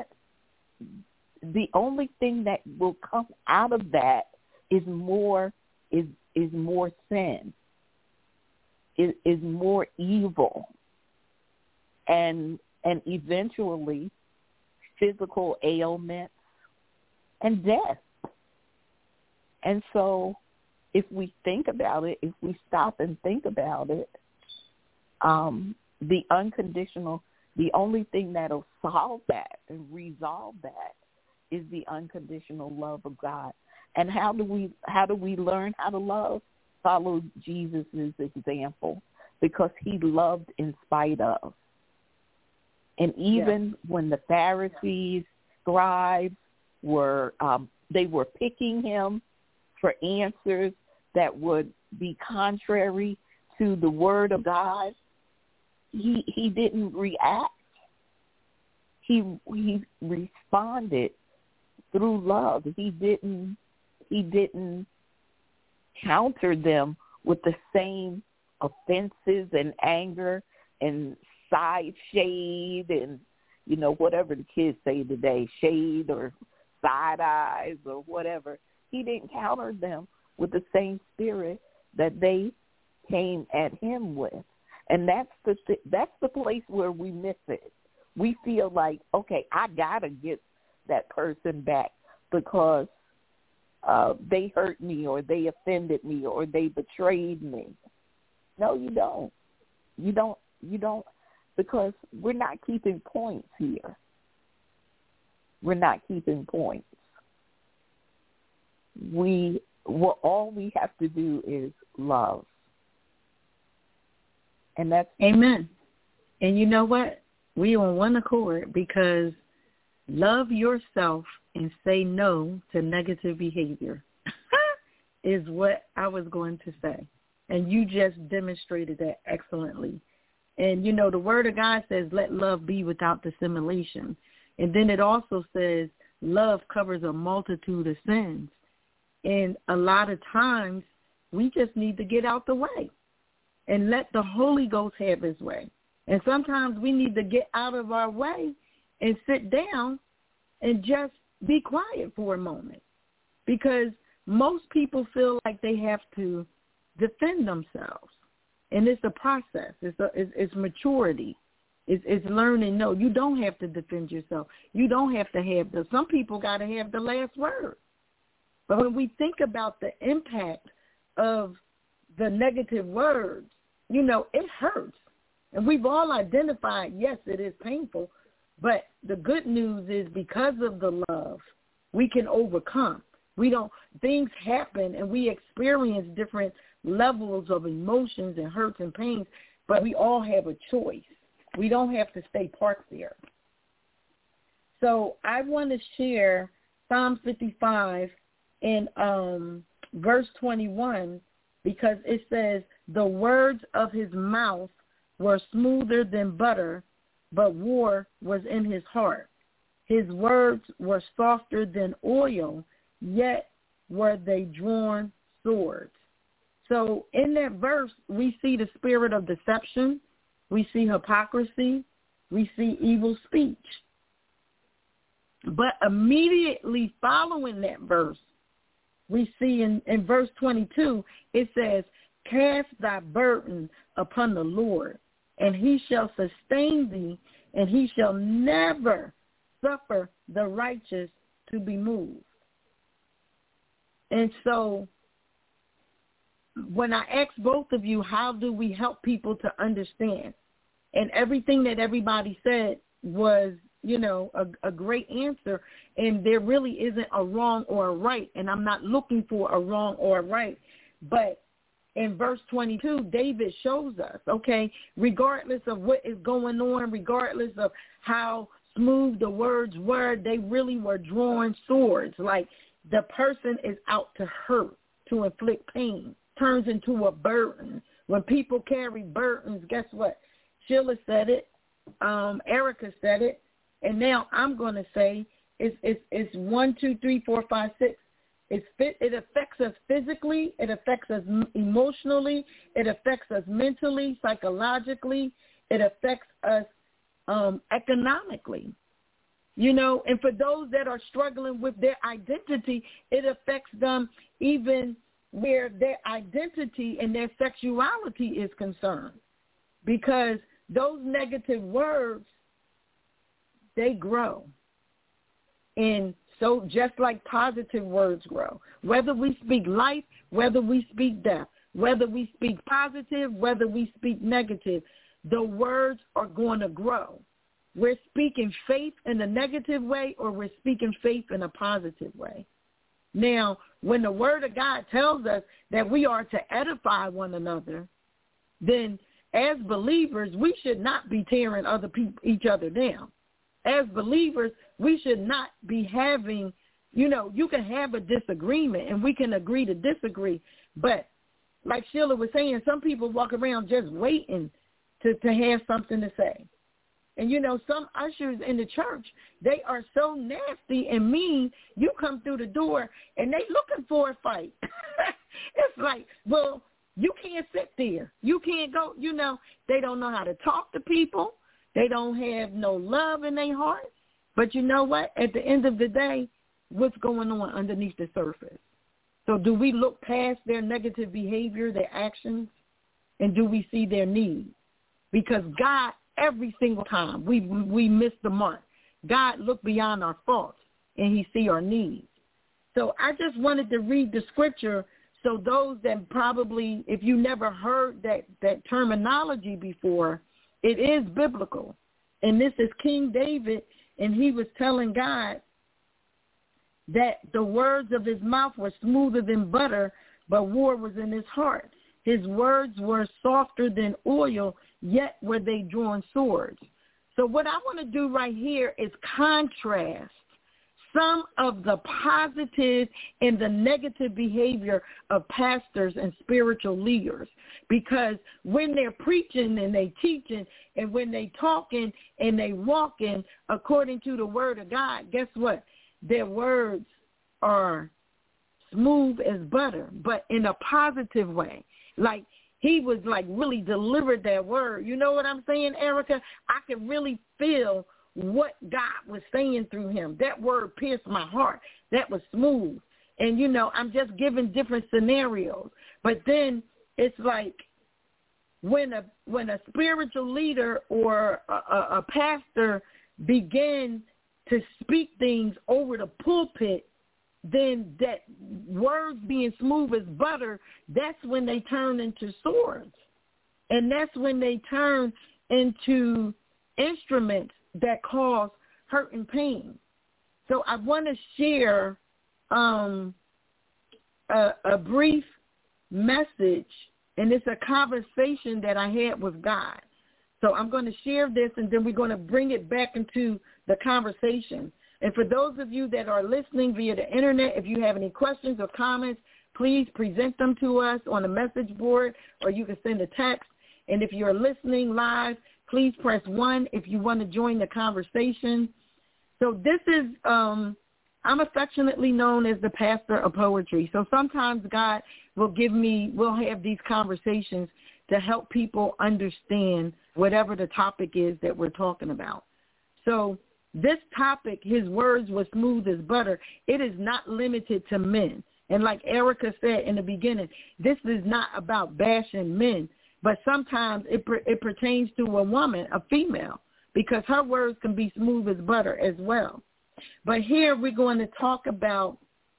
The only thing that will come out of that is more sin, is more evil, and eventually physical ailments and death. And so if we think about it, if we stop and think about it, the only thing that'll solve that and resolve that is the unconditional love of God. And how do we learn how to love? Follow Jesus' example, because he loved in spite of. And even when the Pharisees, scribes were picking him for answers that would be contrary to the word of God, he didn't react. He responded through love. He didn't counter them with the same offenses and anger and side shade and whatever the kids say today, shade or side eyes or whatever. He didn't counter them with the same spirit that they came at him with. And that's the place where we miss it. We feel like, okay, I gotta get that person back because they hurt me or they offended me or they betrayed me. No, you don't. You don't, because we're not keeping points here. We're not keeping points. All we have to do is love. And that's
amen. And you know what? We on one accord, because love yourself and say no to negative behavior is what I was going to say. And you just demonstrated that excellently. And, the Word of God says, let love be without dissimulation. And then it also says, love covers a multitude of sins. And a lot of times, we just need to get out the way and let the Holy Ghost have his way. And sometimes we need to get out of our way and sit down and just be quiet for a moment, because most people feel like they have to defend themselves. And it's a process. It's maturity. It's learning, no, you don't have to defend yourself. You don't have to have some people got to have the last word. But when we think about the impact of the negative words, it hurts. And we've all identified, yes, it is painful, but the good news is because of the love, we can overcome. Things happen and we experience different levels of emotions and hurts and pains, but we all have a choice. We don't have to stay parked there. So I want to share Psalm 55 in verse 21 because it says, the words of his mouth were smoother than butter, but war was in his heart. His words were softer than oil, yet were they drawn swords. So in that verse, we see the spirit of deception. We see hypocrisy. We see evil speech. But immediately following that verse, we see in verse 22, it says, cast thy burden upon the Lord, and he shall sustain thee, and he shall never suffer the righteous to be moved. And so when I ask both of you, how do we help people to understand? And everything that everybody said was, a great answer. And there really isn't a wrong or a right. And I'm not looking for a wrong or a right. But in verse 22, David shows us, okay, regardless of what is going on, regardless of how smooth the words were, they really were drawing swords. Like the person is out to hurt, to inflict pain, turns into a burden. When people carry burdens, guess what? Sheila said it. Erica said it. And now I'm going to say it's 1, 2, 3, 4, 5, 6. It affects us physically. It affects us emotionally. It affects us mentally, psychologically. It affects us economically. And for those that are struggling with their identity, it affects them even where their identity and their sexuality is concerned. Because those negative words, they grow. And so just like positive words grow, whether we speak life, whether we speak death, whether we speak positive, whether we speak negative, the words are going to grow. We're speaking faith in a negative way or we're speaking faith in a positive way. Now, when the word of God tells us that we are to edify one another, then as believers, we should not be tearing each other down. As believers, we should not be having, you can have a disagreement and we can agree to disagree. But like Sheila was saying, some people walk around just waiting to have something to say. And, some ushers in the church, they are so nasty and mean. You come through the door and they looking for a fight. It's like, well, you can't sit there. You can't go, they don't know how to talk to people. They don't have no love in their heart. But you know what? At the end of the day, what's going on underneath the surface? So do we look past their negative behavior, their actions, and do we see their needs? Because God, every single time we miss the mark, God look beyond our faults and he see our needs. So I just wanted to read the scripture so those that probably, if you never heard that terminology before, it is biblical. And this is King David, and he was telling God that the words of his mouth were smoother than butter, but war was in his heart. His words were softer than oil, yet were they drawn swords. So what I want to do right here is contrast some of the positive and the negative behavior of pastors and spiritual leaders. Because when they're preaching and they teaching and when they talking and they walking according to the word of God, guess what? Their words are smooth as butter, but in a positive way. Like he was like really delivered that word. You know what I'm saying, Erica? I can really feel what God was saying through him. That word pierced my heart. That was smooth. And, I'm just giving different scenarios. But then it's like when a spiritual leader or a pastor begin to speak things over the pulpit, then that words being smooth as butter, that's when they turn into swords. And that's when they turn into instruments that cause hurt and pain. So I want to share a brief message, and it's a conversation that I had with God. So I'm going to share this, and then we're going to bring it back into the conversation. And for those of you that are listening via the internet, if you have any questions or comments, please present them to us on the message board, or you can send a text. And if you're listening live, please press 1 if you want to join the conversation. So this is, I'm affectionately known as the pastor of poetry. So sometimes God will we'll have these conversations to help people understand whatever the topic is that we're talking about. So this topic, his words were smooth as butter. It is not limited to men. And like Erica said in the beginning, this is not about bashing men, but sometimes it pertains to a woman, a female, because her words can be smooth as butter as well. But here we're going to talk about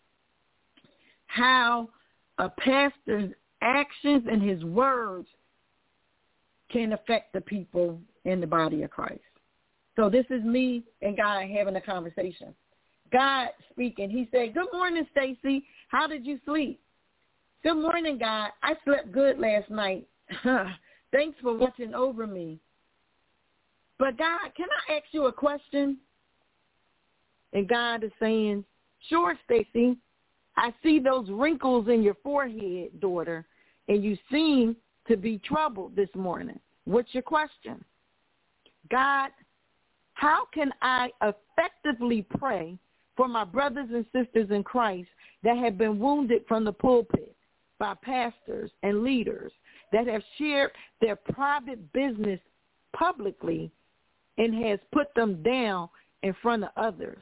how a pastor's actions and his words can affect the people in the body of Christ. So this is me and God having a conversation. God speaking. He said, "Good morning, Stacy. How did you sleep?" "Good morning, God. I slept good last night. Thanks for watching over me." "But God, can I ask you a question?" And God is saying, "Sure, Stacy. I see those wrinkles in your forehead, daughter, and you seem to be troubled this morning. What's your question?" "God, how can I effectively pray for my brothers and sisters in Christ that have been wounded from the pulpit by pastors and leaders that have shared their private business publicly and has put them down in front of others?"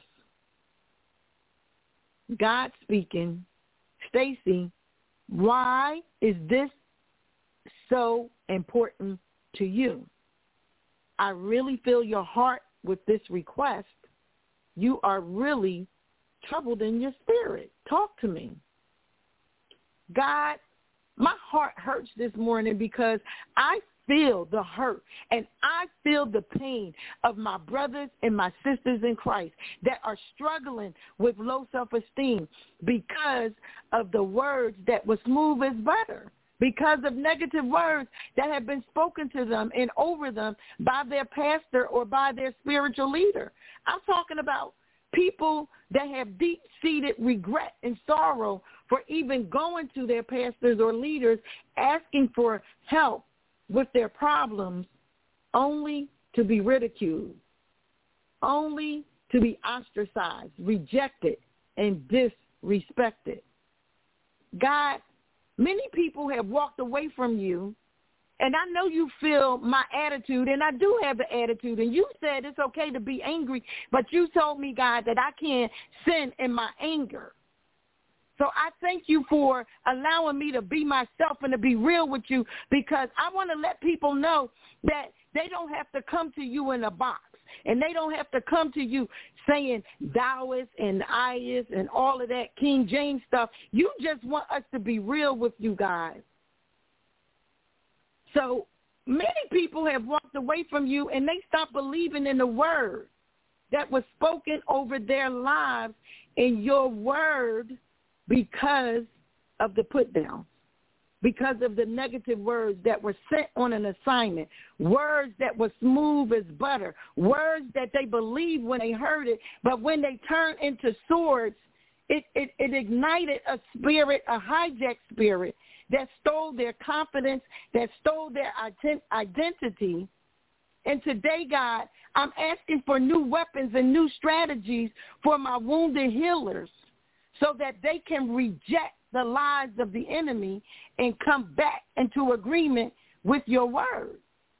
God speaking, "Stacy, why is this so important to you? I really feel your heart with this request. You are really troubled in your spirit. Talk to me." God, my heart hurts this morning because I feel the hurt and I feel the pain of my brothers and my sisters in Christ that are struggling with low self-esteem because of the words that were smooth as butter, because of negative words that have been spoken to them and over them by their pastor or by their spiritual leader. I'm talking about people that have deep-seated regret and sorrow for even going to their pastors or leaders asking for help with their problems, only to be ridiculed, only to be ostracized, rejected, and disrespected. God, many people have walked away from you, and I know you feel my attitude, and I do have the attitude, and you said it's okay to be angry, but you told me, God, that I can't sin in my anger. So I thank you for allowing me to be myself and to be real with you, because I want to let people know that they don't have to come to you in a box, and they don't have to come to you saying thouist and iest and all of that King James stuff. You just want us to be real with you guys. So many people have walked away from you, and they stopped believing in the word that was spoken over their lives in your word, because of the put down, because of the negative words that were sent on an assignment, words that were smooth as butter, words that they believed when they heard it, but when they turned into swords, it ignited a spirit, a hijacked spirit that stole their confidence, that stole their identity. And today, God, I'm asking for new weapons and new strategies for my wounded healers, so that they can reject the lies of the enemy and come back into agreement with your word.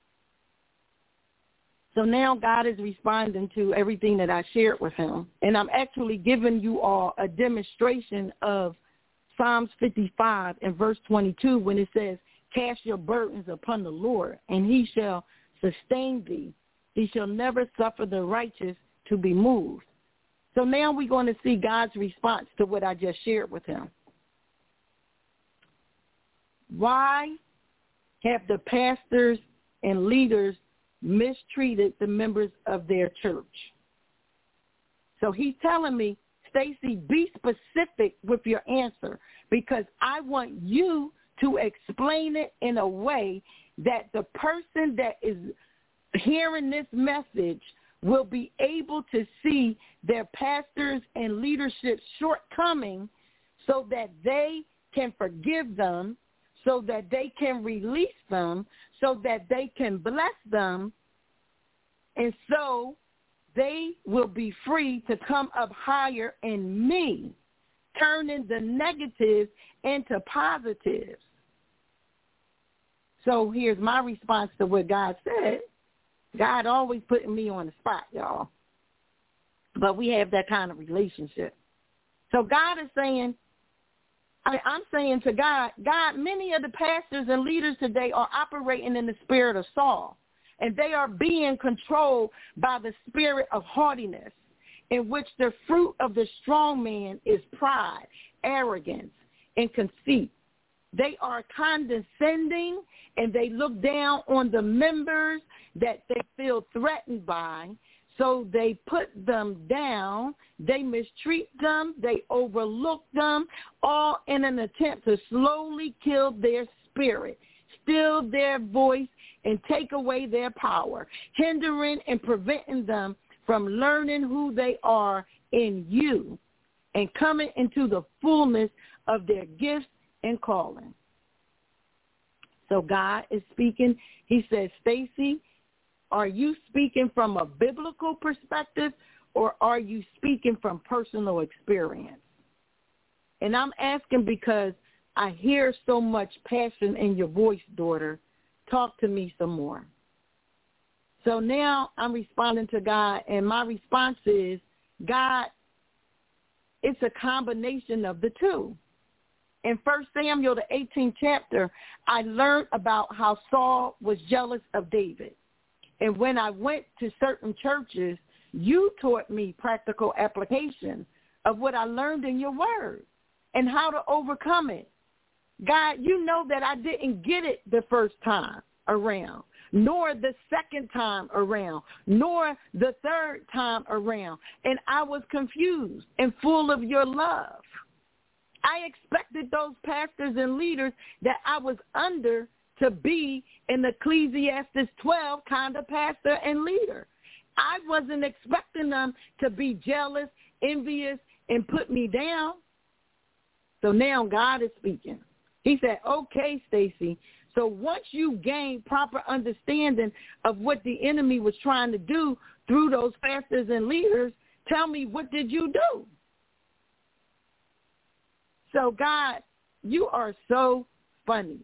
So now God is responding to everything that I shared with him. And I'm actually giving you all a demonstration of Psalms 55 and verse 22 when it says, "Cast your burdens upon the Lord, and he shall sustain thee. He shall never suffer the righteous to be moved." So now we're going to see God's response to what I just shared with him. Why have the pastors and leaders mistreated the members of their church? So he's telling me, Stacy, be specific with your answer, because I want you to explain it in a way that the person that is hearing this message will be able to see their pastors and leadership shortcoming so that they can forgive them, so that they can release them, so that they can bless them, and so they will be free to come up higher in me, turning the negatives into positives. So here's my response to what God said. God always putting me on the spot, y'all. But we have that kind of relationship. So God is saying, I'm saying to God, many of the pastors and leaders today are operating in the spirit of Saul, and they are being controlled by the spirit of haughtiness, in which the fruit of the strong man is pride, arrogance, and conceit. They are condescending, and they look down on the members that they feel threatened by, so they put them down, they mistreat them, they overlook them, all in an attempt to slowly kill their spirit, steal their voice, and take away their power, hindering and preventing them from learning who they are in you and coming into the fullness of their gifts and calling. So God is speaking. He says, Stacy, are you speaking from a biblical perspective, or are you speaking from personal experience? And I'm asking because I hear so much passion in your voice, daughter. Talk to me some more. So now I'm responding to God, and my response is, God, it's a combination of the two. In 1 Samuel, the 18th chapter, I learned about how Saul was jealous of David. And when I went to certain churches, you taught me practical application of what I learned in your word and how to overcome it. God, you know that I didn't get it the first time around, nor the second time around, nor the third time around. And I was confused and full of your love. I expected those pastors and leaders that I was under to be an Ecclesiastes 12 kind of pastor and leader. I wasn't expecting them to be jealous, envious, and put me down. So now God is speaking. He said, okay, Stacy, so once you gain proper understanding of what the enemy was trying to do through those pastors and leaders, tell me, what did you do? So, God, you are so funny.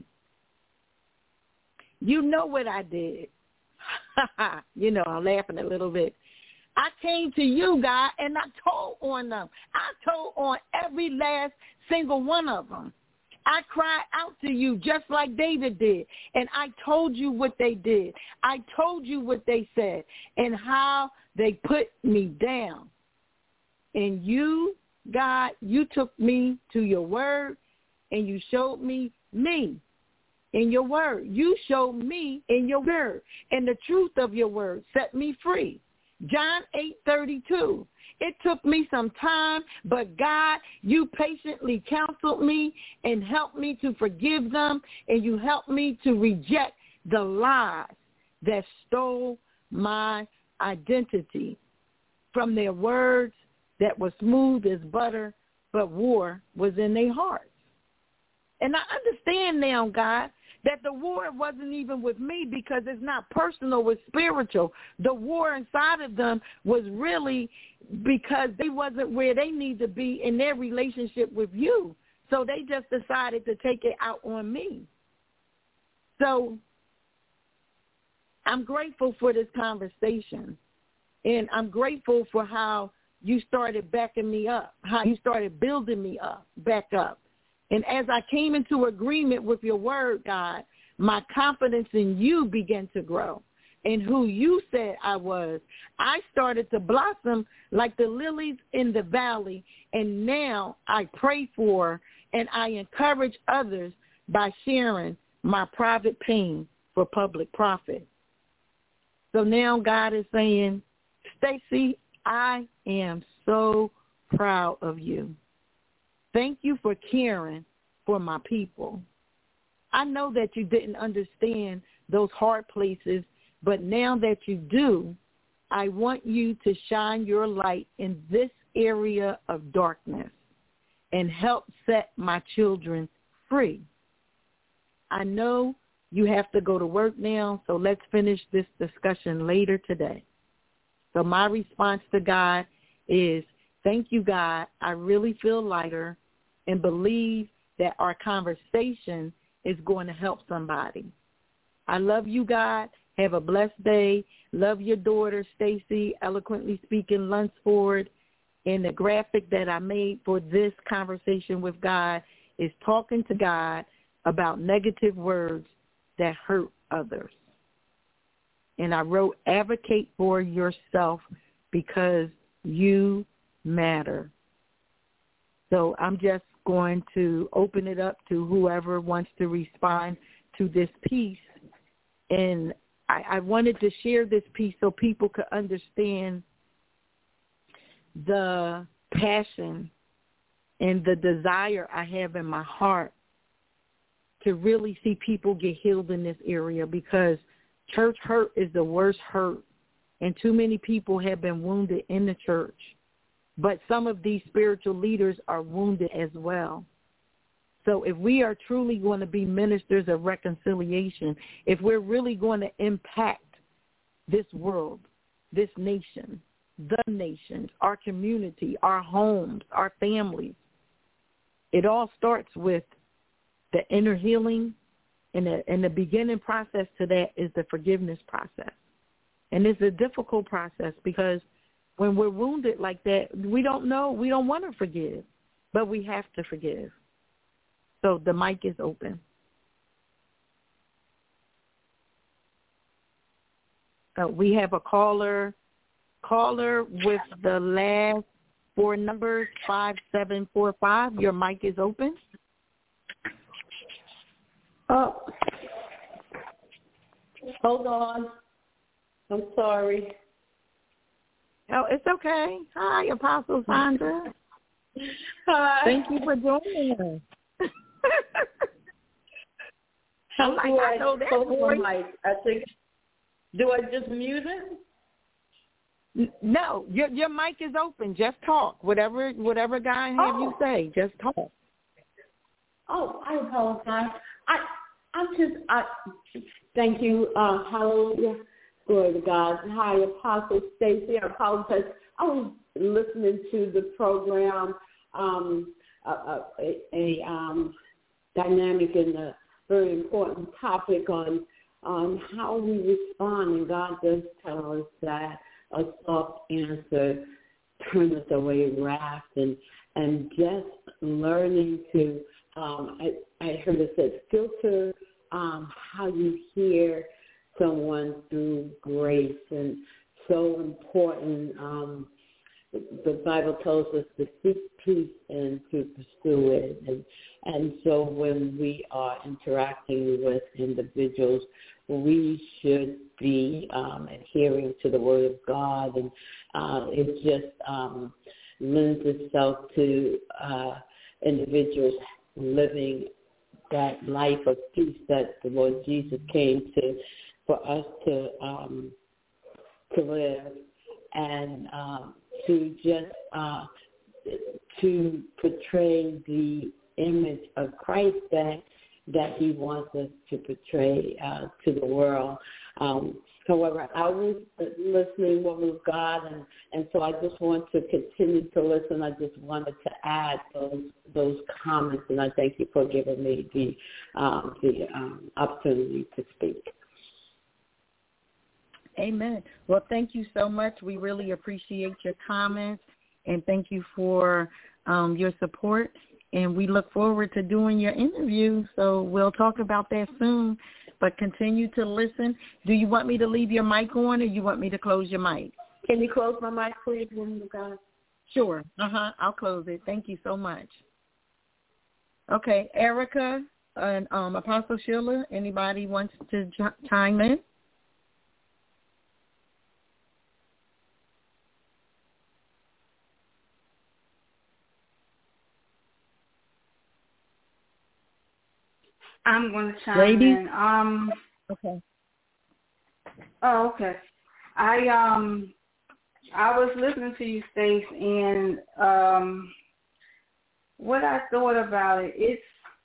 You know what I did. You know, I'm laughing a little bit. I came to you, God, and I told on them. I told on every last single one of them. I cried out to you just like David did, and I told you what they did. I told you what they said and how they put me down. And you, God, you took me to your word, and you showed me in your word. You showed me in your word, and the truth of your word set me free. John 8:32. It took me some time, but God, you patiently counseled me and helped me to forgive them, and you helped me to reject the lies that stole my identity from their words that were smooth as butter, but war was in their hearts. And I understand now, God, that the war wasn't even with me because it's not personal, it's spiritual. The war inside of them was really because they wasn't where they need to be in their relationship with you. So they just decided to take it out on me. So I'm grateful for this conversation, and I'm grateful for how you started backing me up, how you started building me up, back up. And as I came into agreement with your word, God, my confidence in you began to grow. And who you said I was, I started to blossom like the lilies in the valley. And now I pray for and I encourage others by sharing my private pain for public profit. So now God is saying, Stacy, I am so proud of you. Thank you for caring for my people. I know that you didn't understand those hard places, but now that you do, I want you to shine your light in this area of darkness and help set my children free. I know you have to go to work now, so let's finish this discussion later today. So my response to God is, thank you, God. I really feel lighter and believe that our conversation is going to help somebody. I love you, God. Have a blessed day. Love your daughter, Stacy, eloquently speaking Lunsford. And the graphic that I made for this conversation with God is talking to God about negative words that hurt others. And I wrote, advocate for yourself because you matter. So I'm just going to open it up to whoever wants to respond to this piece. And I wanted to share this piece so people could understand the passion and the desire I have in my heart to really see people get healed in this area, because church hurt is the worst hurt, and too many people have been wounded in the church. But some of these spiritual leaders are wounded as well. So if we are truly going to be ministers of reconciliation, if we're really going to impact this world, this nation, the nations, our community, our homes, our families, it all starts with the inner healing, and the beginning process to that is the forgiveness process. And it's a difficult process because when we're wounded like that, we don't want to forgive, but we have to forgive. So the mic is open. We have a caller with the last four numbers, 5745. Your mic is open.
Oh, hold on. I'm sorry.
Oh, it's okay. Hi, Apostle Sandra.
Hi.
Thank you for joining us.
How do I
know that voice.
I think. Do I just mute it?
No, your mic is open. Just talk. Whatever God have you say, just talk.
Oh, I apologize. I thank you. Hallelujah. Glory to God. Hi, Apostle Stacy. I apologize. I was listening to the program, a dynamic and a very important topic on how we respond. And God does tell us that a soft answer turneth away wrath, and just learning to, I heard it said, filter how you hear someone through grace, and so important. The Bible tells us to seek peace and to pursue it. And so when we are interacting with individuals, we should be adhering to the Word of God. And it just lends itself to individuals living that life of peace that the Lord Jesus came for us to live, and to just to portray the image of Christ that He wants us to portray to the world. However, I was listening, woman of God, and so I just want to continue to listen. I just wanted to add those comments, and I thank you for giving me the opportunity to speak.
Amen. Well, thank you so much. We really appreciate your comments, and thank you for your support. And we look forward to doing your interview, so we'll talk about that soon. But continue to listen. Do you want me to leave your mic on, or you want me to close your mic?
Can you close my mic, please, woman of God?
Sure. I'll close it. Thank you so much. Okay, Erica, and Apostle Sheila, anybody wants to chime in?
I'm going to chime
Ladies?
in.
Okay.
Oh, okay. I was listening to you, Stace, and what I thought about it's,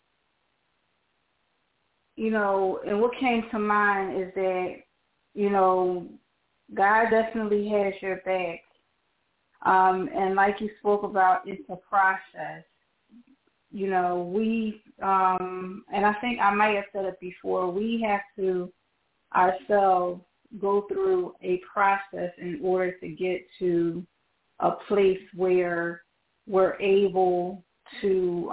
and what came to mind is that, God definitely has your back. And like you spoke about, it's a process. We, and I think I might have said it before, we have to ourselves go through a process in order to get to a place where we're able to,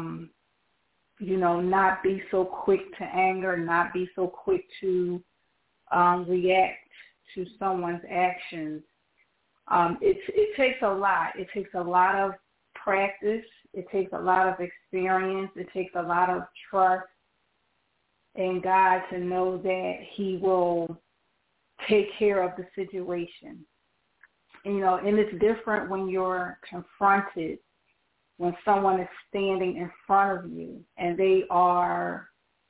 not be so quick to anger, not be so quick to react to someone's actions. It takes a lot. It takes a lot of practice. It takes a lot of experience. It takes a lot of trust in God to know that he will take care of the situation. And it's different when you're confronted, when someone is standing in front of you and they are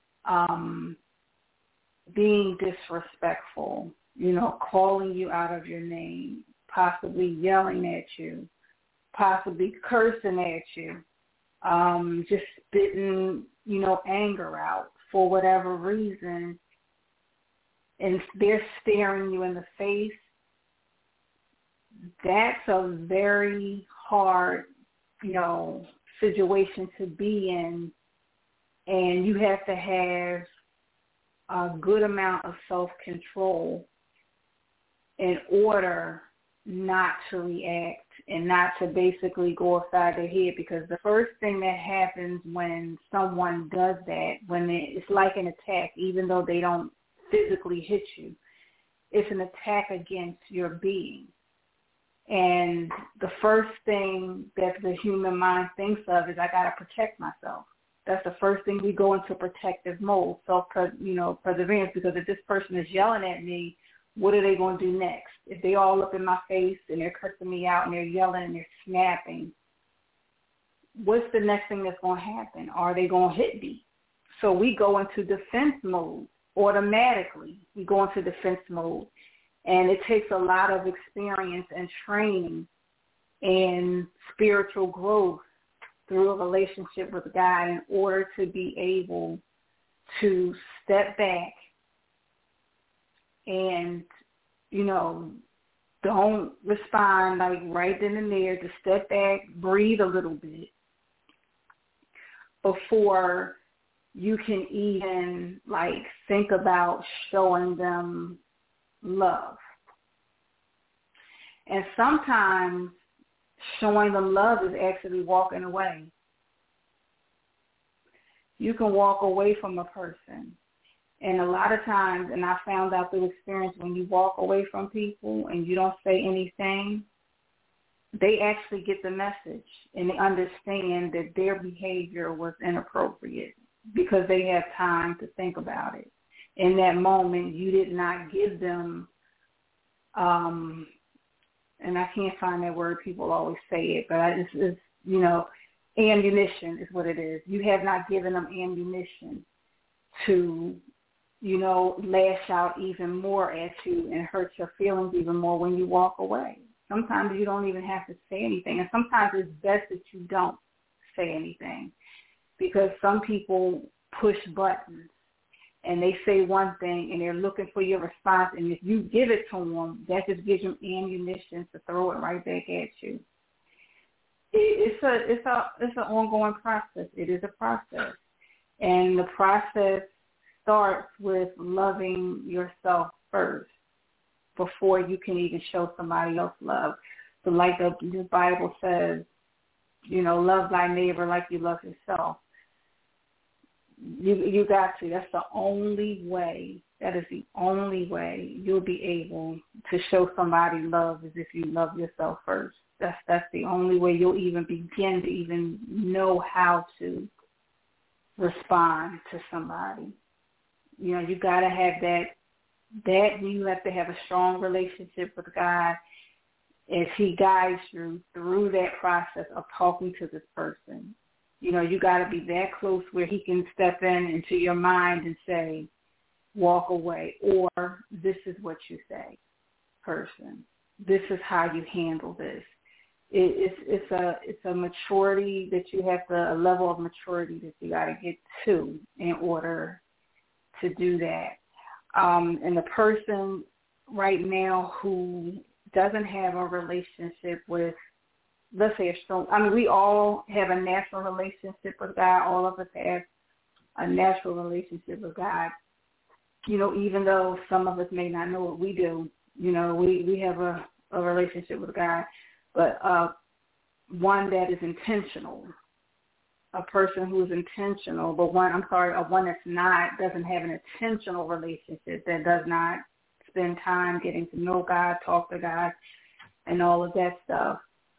being disrespectful, calling you out of your name, possibly yelling at you, possibly cursing at you, just spitting, anger out for whatever reason, and they're staring you in the face. That's a very hard, situation to be in, and you have to have a good amount of self-control in order not to react and not to basically go upside their head, because the first thing that happens when someone does that, when it's like an attack, even though they don't physically hit you, it's an attack against your being. And the first thing that the human mind thinks of is, I got to protect myself. That's the first thing we go into protective mode, perseverance, because if this person is yelling at me, what are they going to do next? If they all up in my face and they're cursing me out and they're yelling and they're snapping, what's the next thing that's going to happen? Are they going to hit me? So we go into defense mode automatically. We go into defense mode. And it takes a lot of experience and training and spiritual growth through a relationship with God in order to be able to step back and, don't respond like right then and there. To step back, breathe a little bit before you can even think about showing them love. And sometimes showing them love is actually walking away. You can walk away from a person. And a lot of times, and I found out through experience, when you walk away from people and you don't say anything, they actually get the message and they understand that their behavior was inappropriate because they have time to think about it. In that moment, you did not give them, and I can't find that word, people always say it, but it's ammunition is what it is. You have not given them ammunition to, lash out even more at you and hurt your feelings even more when you walk away. Sometimes you don't even have to say anything, and sometimes it's best that you don't say anything, because some people push buttons and they say one thing and they're looking for your response, and if you give it to them, that just gives them ammunition to throw it right back at you. It's an ongoing process. It is a process, and the process starts with loving yourself first before you can even show somebody else love. So like the Bible says, love thy neighbor like you love yourself. You got to. That's the only way. That is the only way you'll be able to show somebody love, is if you love yourself first. That's the only way you'll even begin to even know how to. respond to somebody. You know, you got to have that you have to have a strong relationship with God as he guides you through that process of talking to this person. You know, you got to be that close where he can step into your mind and say, walk away, or this is what you say, person. This is how you handle this. It's a maturity that you have to, a level of maturity that you got to get to in order to do that. And the person right now who doesn't have a relationship with, let's say, a strong, I mean, we all have a natural relationship with God. All of us have a natural relationship with God. You know, even though some of us may not know what we do, you know, we have a relationship with God, but one that is intentional, a person who is intentional, but one that's not, doesn't have an intentional relationship, that does not spend time getting to know God, talk to God, and all of that stuff.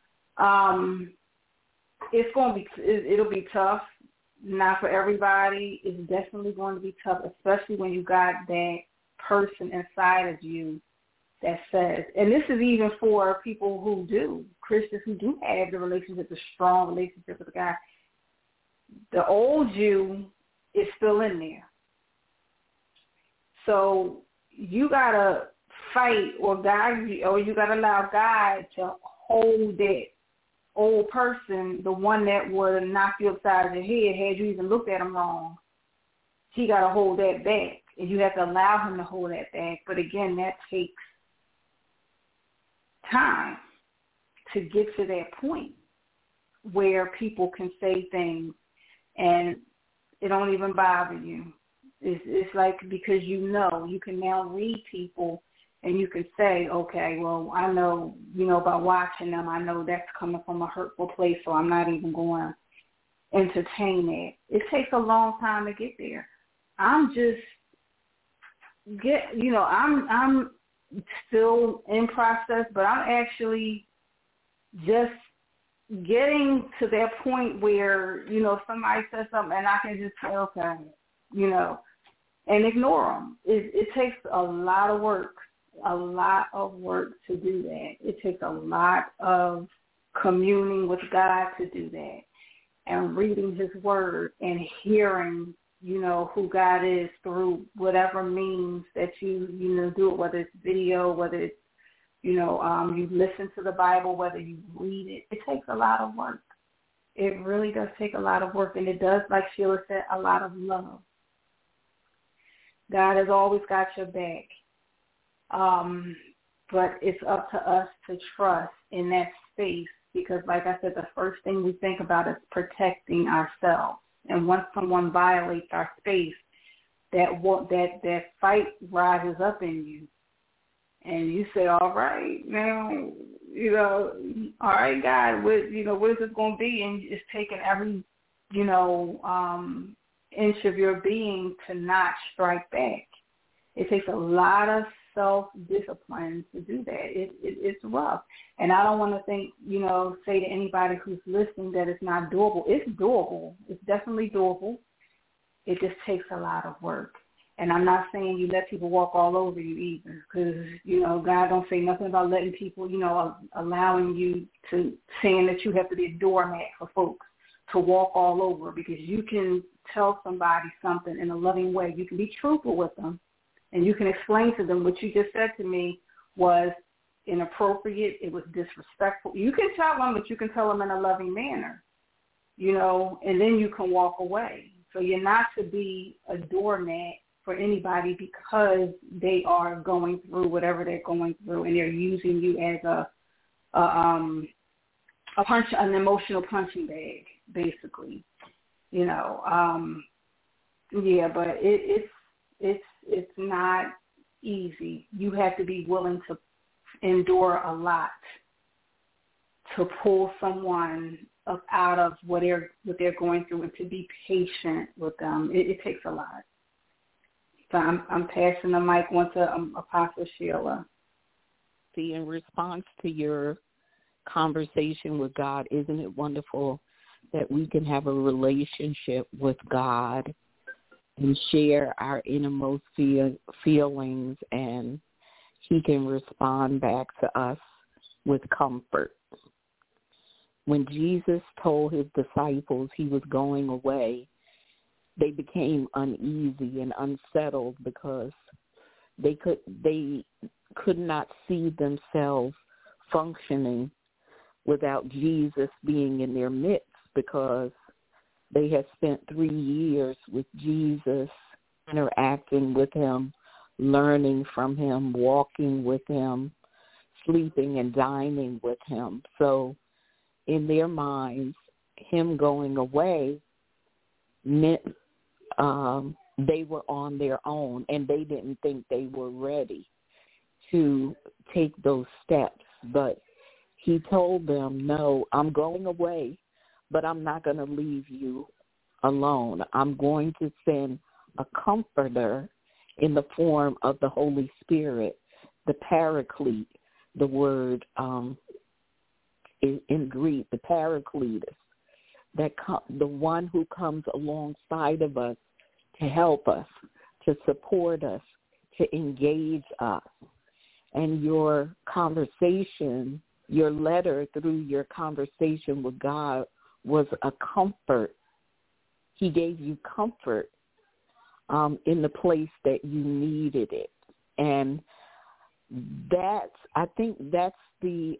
It'll be tough. Not for everybody. It's definitely going to be tough, especially when you got that person inside of you that says, and this is even for people who do, Christians who do have the relationship, the strong relationship with God. The old you is still in there. So you got to fight or you got to allow God to hold that old person, the one that would knock you upside your head had you even looked at him wrong. He got to hold that back, and you have to allow him to hold that back. But again, that takes time to get to that point where people can say things and it don't even bother you. It's like, because you can now read people and you can say, okay, well, I know, you know, by watching them, I know that's coming from a hurtful place, so I'm not even going to entertain it. It takes a long time to get there. I'm still in process, but I'm actually just getting to that point where, you know, somebody says something and I can just say, okay, you know, and ignore them. It takes a lot of work to do that. It takes a lot of communing with God to do that, and reading his word and hearing, you know, who God is through whatever means that you do it, whether it's video, whether it's, you know, you listen to the Bible, whether you read it. It takes a lot of work. It really does take a lot of work, and it does, like Sheila said, a lot of love. God has always got your back. But it's up to us to trust in that space, because, like I said, the first thing we think about is protecting ourselves. And once someone violates our space, that fight rises up in you. And you say, all right, now, you know, all right, God, what is this going to be? And it's taking every, you know, inch of your being to not strike back. It takes a lot of self-discipline to do that. It's rough. And I don't want to say to anybody who's listening that it's not doable. It's doable. It's definitely doable. It just takes a lot of work. And I'm not saying you let people walk all over you either, because, you know, God don't say nothing about letting people, you know, allowing you to, saying that you have to be a doormat for folks to walk all over, because you can tell somebody something in a loving way. You can be truthful with them, and you can explain to them what you just said to me was inappropriate, it was disrespectful. You can tell them, but you can tell them in a loving manner, you know, and then you can walk away. So you're not to be a doormat for anybody because they are going through whatever they're going through, and they're using you as an emotional punching bag, basically. You know, yeah, but it's not easy. You have to be willing to endure a lot to pull someone up out of what they're going through, and to be patient with them. It takes a lot. So I'm passing the mic on to Apostle Sheila.
In response to your conversation with God, isn't it wonderful that we can have a relationship with God and share our innermost feelings, and he can respond back to us with comfort. When Jesus told his disciples he was going away, they became uneasy and unsettled because they could not see themselves functioning without Jesus being in their midst, because they had spent 3 years with Jesus, interacting with him, learning from him, walking with him, sleeping and dining with him. So in their minds, him going away meant they were on their own, and they didn't think they were ready to take those steps. But he told them, no, I'm going away, but I'm not going to leave you alone. I'm going to send a comforter in the form of the Holy Spirit, the Paraclete, the word in Greek, the Paracletus, the one who comes alongside of us to help us, to support us, to engage us. And your conversation, your letter through your conversation with God was a comfort. He gave you comfort in the place that you needed it. And I think that's the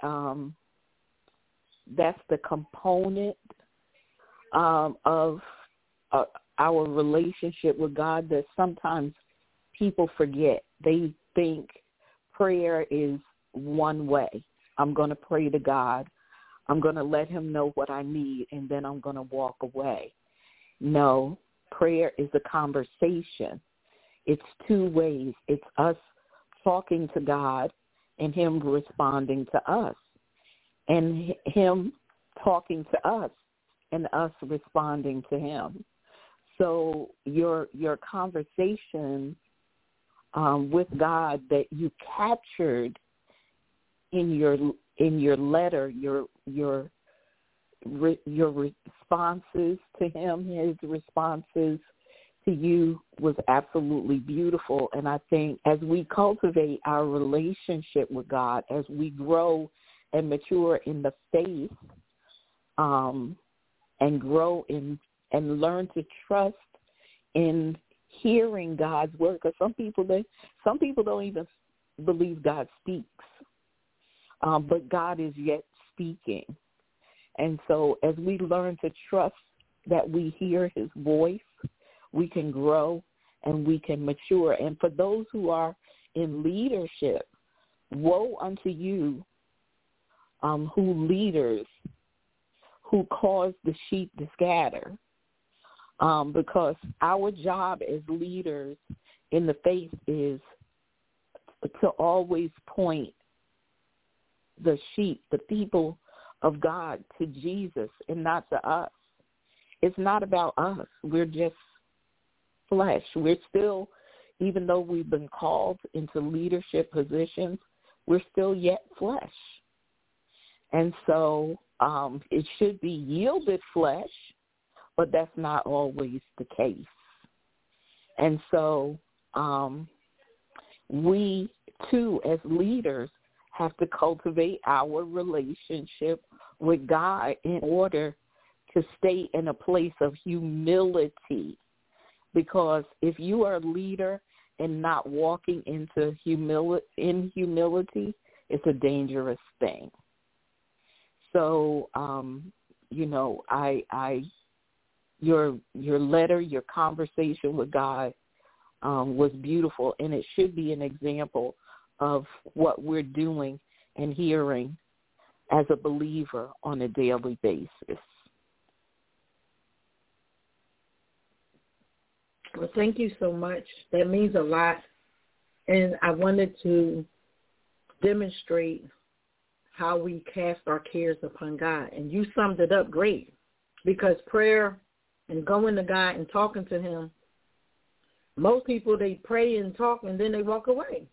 component of our relationship with God that sometimes people forget. They think prayer is one way. I'm going to pray to God. I'm going to let him know what I need, and then I'm going to walk away. No, prayer is a conversation. It's two ways. It's us talking to God and him responding to us, and him talking to us and us responding to him. So your conversation with God that you captured in your letter, your responses to him, his responses to you was absolutely beautiful. And I think as we cultivate our relationship with God, as we grow and mature in the faith, and grow in and learn to trust in hearing God's word, because some people don't even believe God speaks, but God is yet speaking. And so as we learn to trust that we hear his voice, we can grow and we can mature. And for those who are in leadership, woe unto you leaders who cause the sheep to scatter, because our job as leaders in the faith is to always point the sheep, the people of God, to Jesus and not to us. It's not about us. We're just flesh. We're still, even though we've been called into leadership positions, we're still yet flesh. And so it should be yielded flesh, but that's not always the case. And so we, too, as leaders, have to cultivate our relationship with God in order to stay in a place of humility. Because if you are a leader and not walking into humility, it's a dangerous thing. So, your letter, your conversation with God was beautiful, and it should be an example of what we're doing and hearing as a believer on a daily basis.
Well, thank you so much. That means a lot. And I wanted to demonstrate how we cast our cares upon God. And you summed it up great, because prayer and going to God and talking to him, most people, they pray and talk and then they walk away.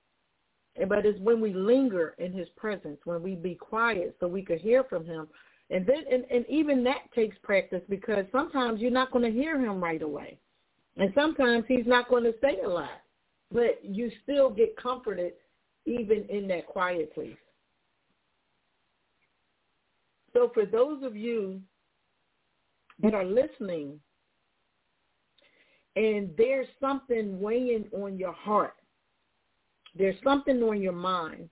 But it's when we linger in his presence, when we be quiet so we could hear from him, And then, and even that takes practice, because sometimes you're not going to hear him right away. And sometimes he's not going to say a lot, but you still get comforted even in that quiet place. So for those of you that are listening and there's something weighing on your heart, there's something on your mind,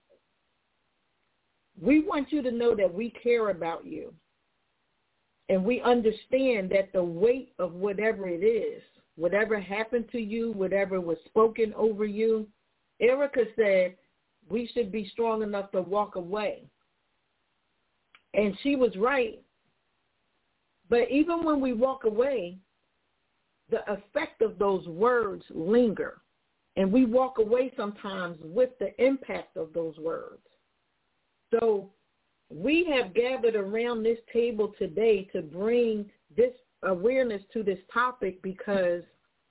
we want you to know that we care about you. And we understand that the weight of whatever it is, whatever happened to you, whatever was spoken over you, Erica said we should be strong enough to walk away. And she was right. But even when we walk away, the effect of those words linger. And we walk away sometimes with the impact of those words. So we have gathered around this table today to bring this awareness to this topic, because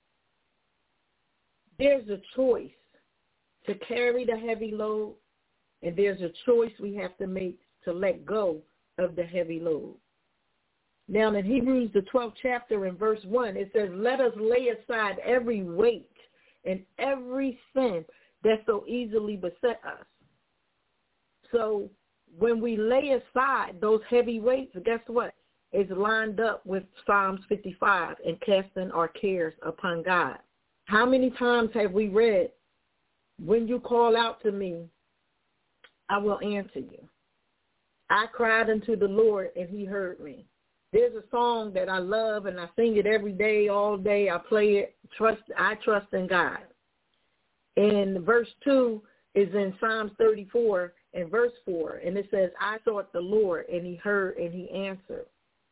there's a choice to carry the heavy load, and there's a choice we have to make to let go of the heavy load. Now in Hebrews, the 12th chapter in verse 1, it says, let us lay aside every weight and every sin that so easily beset us. So when we lay aside those heavy weights, guess what? It's lined up with Psalms 55 and casting our cares upon God. How many times have we read, when you call out to me, I will answer you. I cried unto the Lord and he heard me. There's a song that I love and I sing it every day, all day. I play it. I trust in God. And verse 2 is in Psalms 34 and verse 4. And it says, I sought the Lord and he heard and he answered.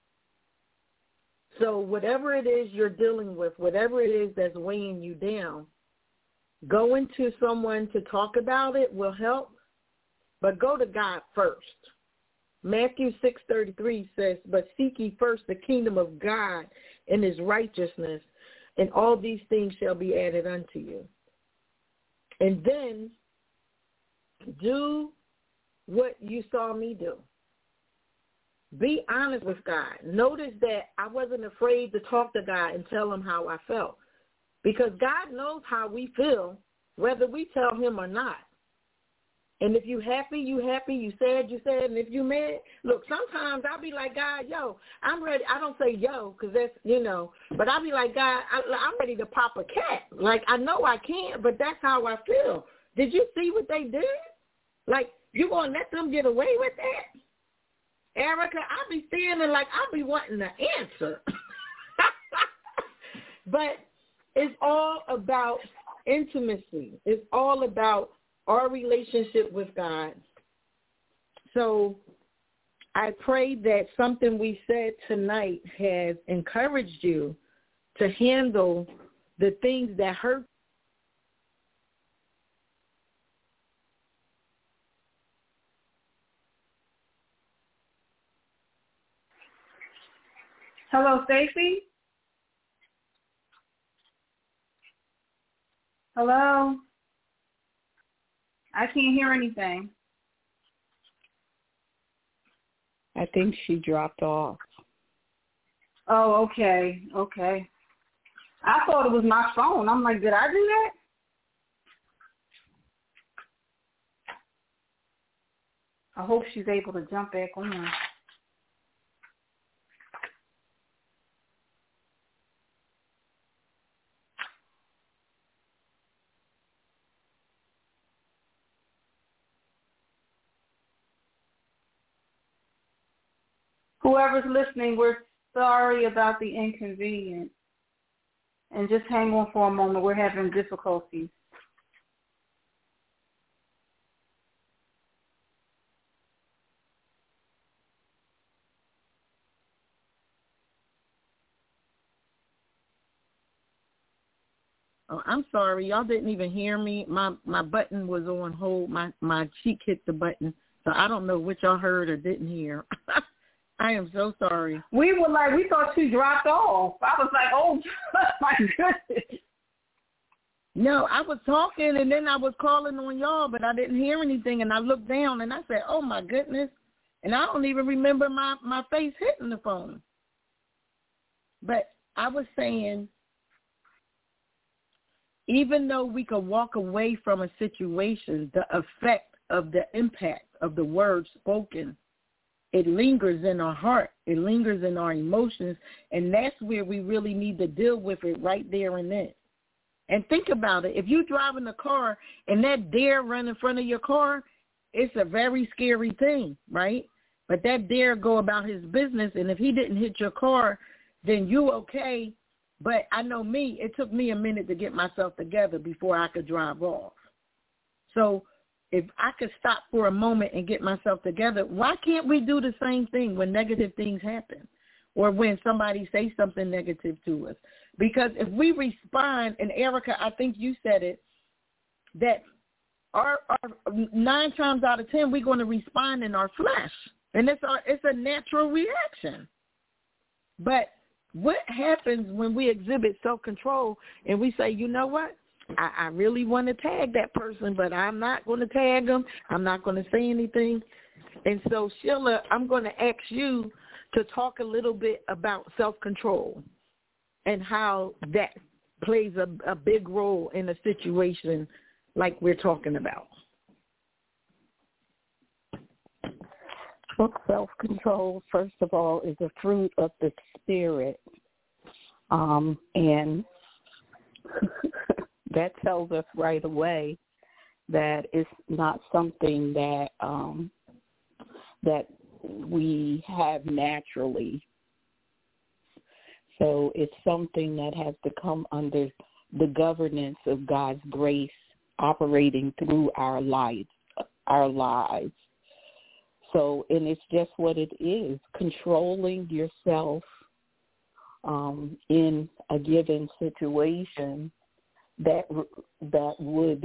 So whatever it is you're dealing with, whatever it is that's weighing you down, going to someone to talk about it will help, but go to God first. Matthew 6:33 says, but seek ye first the kingdom of God and his righteousness, and all these things shall be added unto you. And then do what you saw me do. Be honest with God. Notice that I wasn't afraid to talk to God and tell him how I felt, because God knows how we feel, whether we tell him or not. And if you happy, you happy. You sad, you sad. And if you mad, look, sometimes I'll be like, God, yo, I'm ready. I don't say yo because that's, but I'll be like, God, I'm ready to pop a cat. Like, I know I can't, but that's how I feel. Did you see what they did? Like, you going to let them get away with that? Erica, I be standing like I be wanting the answer. But it's all about intimacy. It's all about our relationship with God. So I pray that something we said tonight has encouraged you to handle the things that hurt.
Hello, Stacy? Hello? I can't hear anything.
I think she dropped off.
Oh, okay. I thought it was my phone. I'm like, did I do that? I hope she's able to jump back on. Whoever's listening, we're sorry about the inconvenience. And just hang on for a moment. We're having difficulties.
Oh, I'm sorry. Y'all didn't even hear me. My button was on hold. My cheek hit the button. So I don't know what y'all heard or didn't hear. I am so sorry.
We thought you dropped off. I was like, oh, my goodness.
No, I was talking, and then I was calling on y'all, but I didn't hear anything, and I looked down, and I said, oh, my goodness. And I don't even remember my face hitting the phone. But I was saying, even though we could walk away from a situation, the effect of the impact of the words spoken, it lingers in our heart. It lingers in our emotions. And that's where we really need to deal with it right there and then. And think about it. If you're driving a car and that deer run in front of your car, it's a very scary thing, right? But that deer go about his business, and if he didn't hit your car, then you okay. But I know me, it took me a minute to get myself together before I could drive off. So if I could stop for a moment and get myself together, why can't we do the same thing when negative things happen or when somebody says something negative to us? Because if we respond, and Erica, I think you said it, that our 9 times out of 10, we're going to respond in our flesh. And it's a natural reaction. But what happens when we exhibit self-control and we say, you know what? I really want to tag that person, but I'm not going to tag them. I'm not going to say anything. And so, Sheila, I'm going to ask you to talk a little bit about self-control and how that plays a big role in a situation like we're talking about.
Well, self-control, first of all, is a fruit of the Spirit. And that tells us right away that it's not something that that we have naturally. So it's something that has to come under the governance of God's grace operating through our lives. So, and it's just what it is, controlling yourself in a given situation that would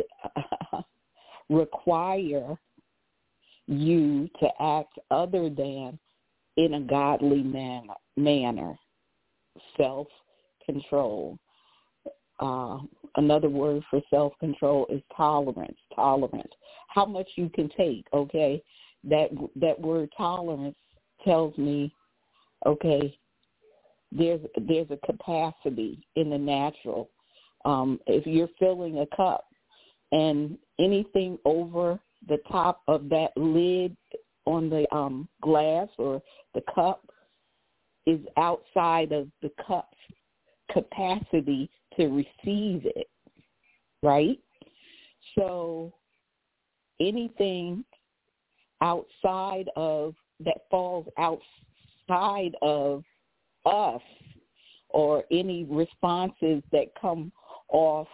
require you to act other than in a godly manner. Self-control. Another word for self-control is tolerance. How much you can take, okay? That word tolerance tells me, okay, there's a capacity in the natural. If you're filling a cup and anything over the top of that lid on the glass or the cup is outside of the cup's capacity to receive it, right? So anything outside of that falls outside of us, or any responses that come off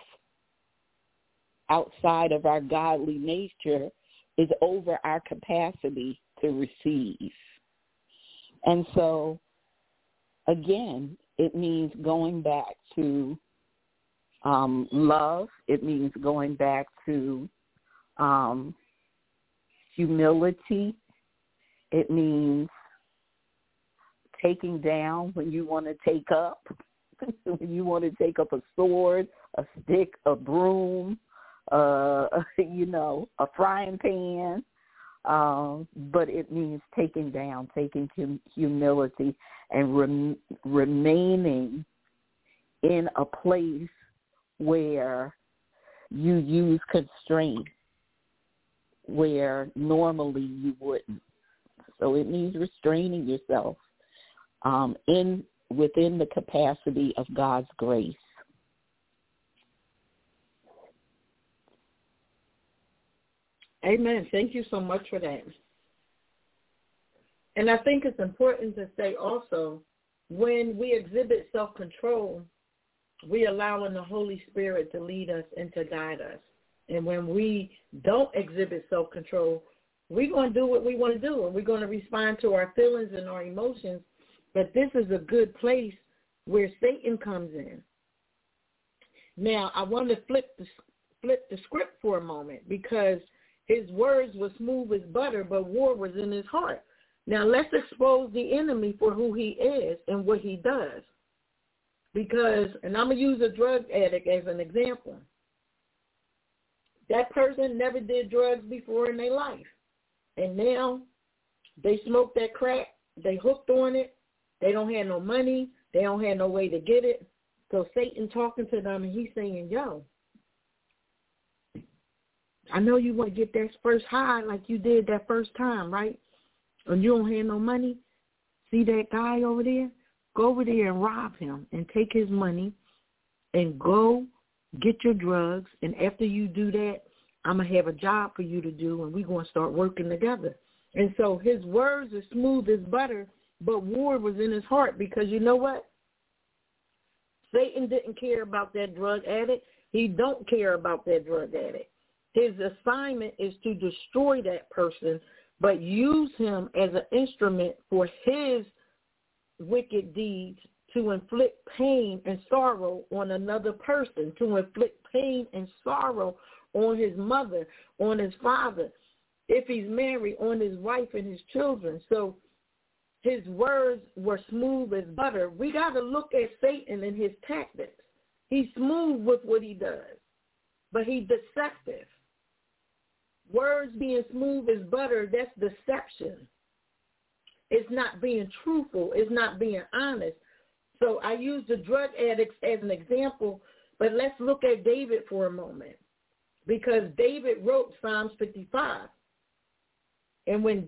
outside of our godly nature, is over our capacity to receive. And so, again, it means going back to love. It means going back to humility. It means taking down when you want to take up, when you want to take up a sword, a stick, a broom, a frying pan. But it means taking down, taking humility, and remaining in a place where you use constraint where normally you wouldn't. So it means restraining yourself within the capacity of God's grace.
Amen. Thank you so much for that. And I think it's important to say also, when we exhibit self-control, we allowing the Holy Spirit to lead us and to guide us. And when we don't exhibit self-control, we're going to do what we want to do, and we're going to respond to our feelings and our emotions. But this is a good place where Satan comes in. Now, I want to flip the script for a moment, because his words were smooth as butter, but war was in his heart. Now, let's expose the enemy for who he is and what he does. Because, and I'm going to use a drug addict as an example. That person never did drugs before in their life. And now They smoke that crack. They hooked on it. They don't have no money. They don't have no way to get it. So Satan talking to them, and he's saying, yo, I know you want to get that first high like you did that first time, right? And you don't have no money. See that guy over there? Go over there and rob him and take his money and go get your drugs. And after you do that, I'm going to have a job for you to do, and we're going to start working together. And so his words are smooth as butter, but war was in his heart because you know what? Satan didn't care about that drug addict. He don't care about that drug addict. His assignment is to destroy that person, but use him as an instrument for his wicked deeds to inflict pain and sorrow on another person, to inflict pain and sorrow on his mother, on his father, if he's married, on his wife and his children. So his words were smooth as butter. We got to look at Satan and his tactics. He's smooth with what he does, but he's deceptive. Words being smooth as butter, that's deception. It's not being truthful. It's not being honest. So I use the drug addicts as an example, but let's look at David for a moment, because David wrote Psalms 55. And when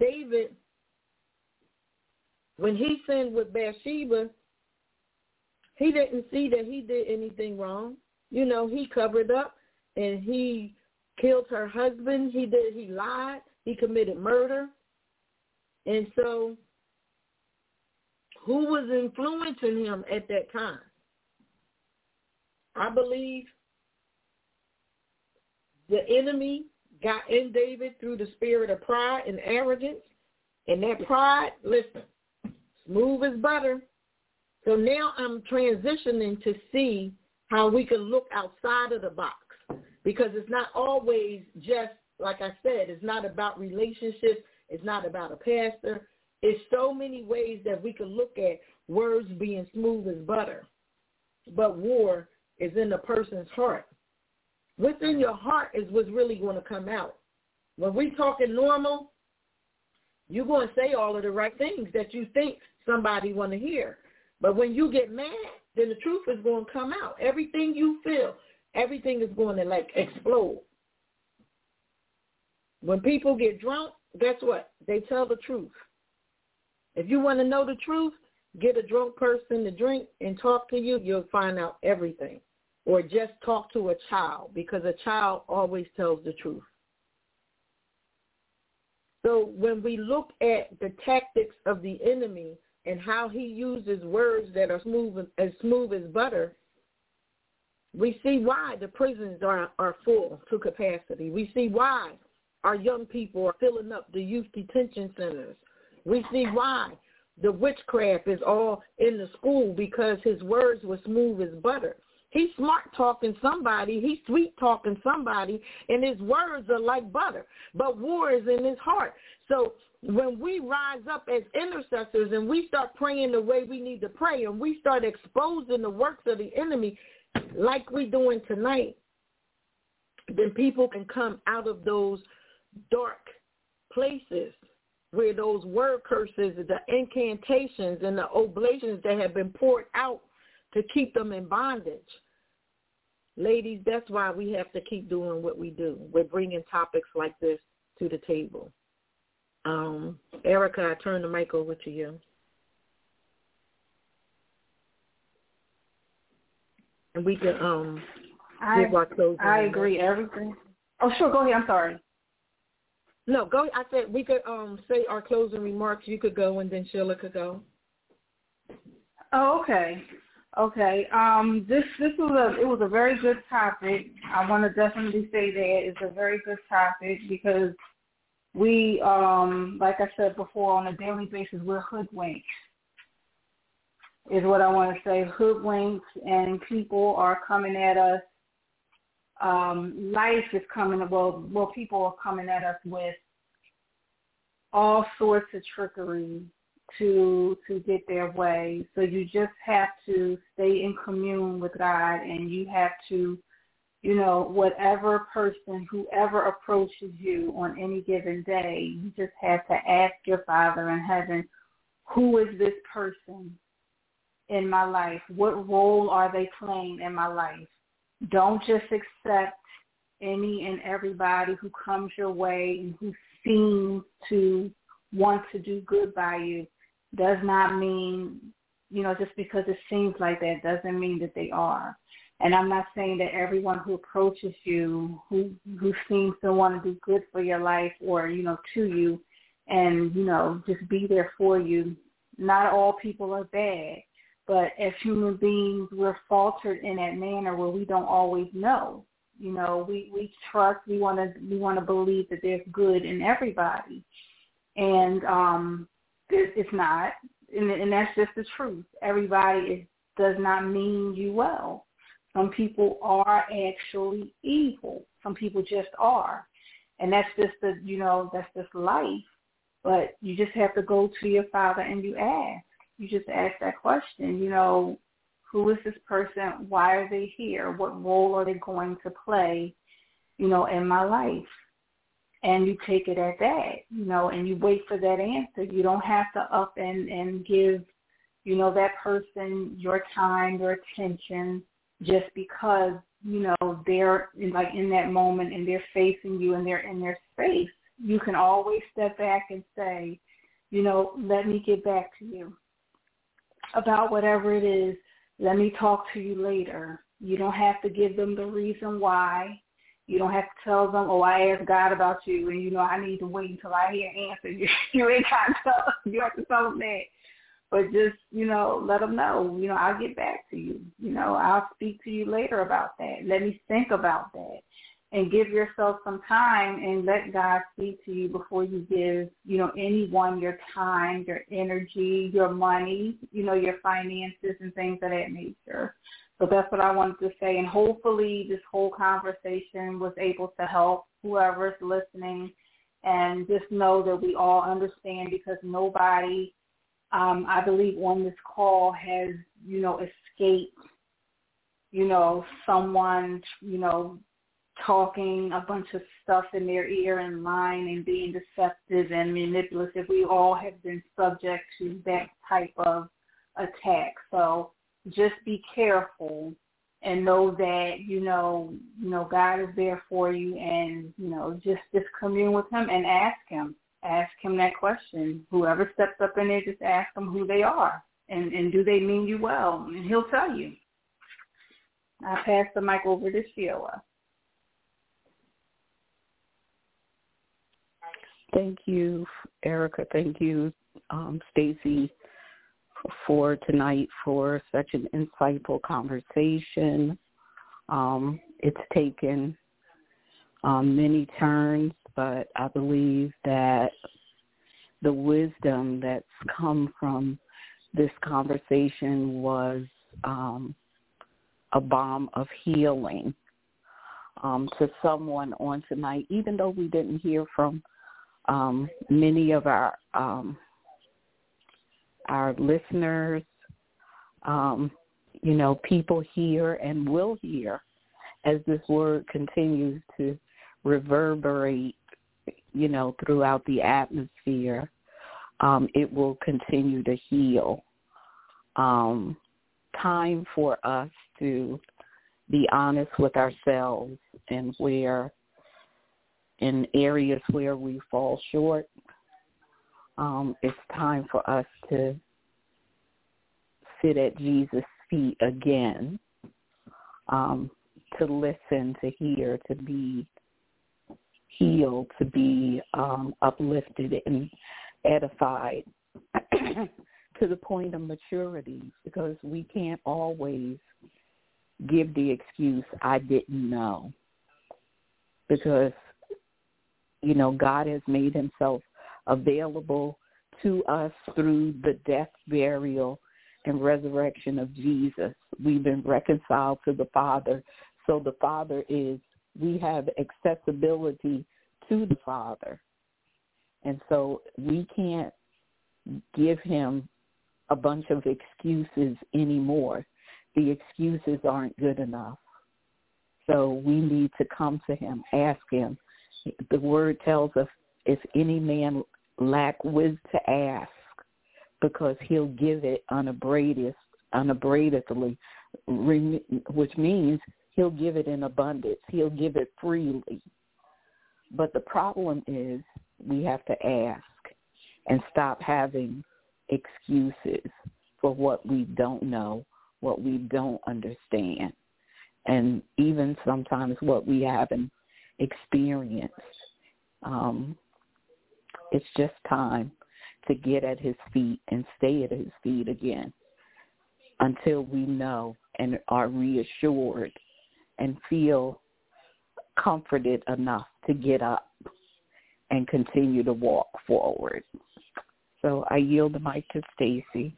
he sinned with Bathsheba, he didn't see that he did anything wrong. You know, he covered up and he killed her husband. He lied. He committed murder. And so who was influencing him at that time? I believe the enemy got in David through the spirit of pride and arrogance. And that pride, listen, smooth as butter. So now I'm transitioning to see how we can look outside of the box, because it's not always just, like I said, it's not about relationships. It's not about a pastor. It's so many ways that we can look at words being smooth as butter. But war is in the person's heart. What's in your heart is what's really going to come out. When we talking normal, you're going to say all of the right things that you think somebody want to hear. But when you get mad, then the truth is going to come out. Everything you feel, everything is going to like explode. When people get drunk, guess what? They tell the truth. If you want to know the truth, get a drunk person to drink and talk to you, you'll find out everything. Or just talk to a child, because a child always tells the truth. So when we look at the tactics of the enemy and how he uses words that are smooth as butter, we see why the prisons are full to capacity. We see why our young people are filling up the youth detention centers. We see why the witchcraft is all in the school, because his words were smooth as butter. He's smart-talking somebody. He's sweet-talking somebody, and his words are like butter. But war is in his heart. So when we rise up as intercessors and we start praying the way we need to pray, and we start exposing the works of the enemy like we're doing tonight, then people can come out of those dark places where those word curses, the incantations, and the oblations that have been poured out to keep them in bondage. Ladies, that's why we have to keep doing what we do. We're bringing topics like this to the table. Erica, I turn the mic over to you. And we can give our closing.
I agree. Everything. Oh, sure. Go ahead. I'm sorry.
No, go. I said we could say our closing remarks. You could go, and then Sheila could go.
Oh, okay. Okay. This was a very good topic. I want to definitely say that it's a very good topic, because we, like I said before, on a daily basis, we're hoodwinked, is what I want to say. Hoodwinked, and people are coming at us. Life is coming. Well, people are coming at us with all sorts of trickery to get their way. So you just have to stay in commune with God, and you have to whatever person, whoever approaches you on any given day, you just have to ask your Father in heaven, who is this person in my life? What role are they playing in my life? Don't just accept any and everybody who comes your way and who seems to want to do good by you. Does not mean, just because it seems like that doesn't mean that they are. And I'm not saying that everyone who approaches you, who seems to want to do good for your life or, to you and, just be there for you. Not all people are bad. But as human beings, we're faltered in that manner where we don't always know. We trust, we want to believe that there's good in everybody. And it's not. And that's just the truth. Everybody does not mean you well. Some people are actually evil. Some people just are. And that's just that's just life. But you just have to go to your Father and you ask. You just ask that question, who is this person? Why are they here? What role are they going to play, in my life? And you take it at that, and you wait for that answer. You don't have to up and give, that person your time, your attention, just because, they're in that moment and they're facing you and they're in their space. You can always step back and say, let me get back to you about whatever it is. Let me talk to you later. You don't have to give them the reason why. You don't have to tell them, I asked God about you, and, I need to wait until I hear an answer. You ain't got to tell them. You have to tell them that. But just, let them know, I'll get back to you. I'll speak to you later about that. Let me think about that. And give yourself some time and let God speak to you before you give, anyone your time, your energy, your money, your finances and things of that nature. So that's what I wanted to say. And hopefully this whole conversation was able to help whoever's listening, and just know that we all understand, because nobody, I believe, on this call has, escaped, someone, talking a bunch of stuff in their ear and lying and being deceptive and manipulative. We all have been subject to that type of attack. So just be careful and know that, God is there for you, and, just commune with him and ask him that question. Whoever steps up in there, just ask them who they are and do they mean you well, and he'll tell you. I pass the mic over to Sheila.
Thank you, Erica. Thank you, Stacy, for tonight, for such an insightful conversation. It's taken many turns, but I believe that the wisdom that's come from this conversation was a balm of healing to someone on tonight, even though we didn't hear from many of our listeners. People hear and will hear as this word continues to reverberate, throughout the atmosphere. It will continue to heal. Time for us to be honest with ourselves and in areas where we fall short. It's time for us to sit at Jesus' feet again, to listen, to hear, to be healed, to be uplifted and edified to the point of maturity, because we can't always give the excuse, I didn't know, because God has made himself available to us through the death, burial, and resurrection of Jesus. We've been reconciled to the Father. So the Father we have accessibility to the Father. And so we can't give him a bunch of excuses anymore. The excuses aren't good enough. So we need to come to him, ask him. The word tells us if any man lack wisdom to ask, because he'll give it unabradedly, which means he'll give it in abundance. He'll give it freely. But the problem is we have to ask and stop having excuses for what we don't know, what we don't understand, and even sometimes what we haven't experienced. It's just time to get at his feet and stay at his feet again until we know and are reassured and feel comforted enough to get up and continue to walk forward. So I yield the mic to Stacy.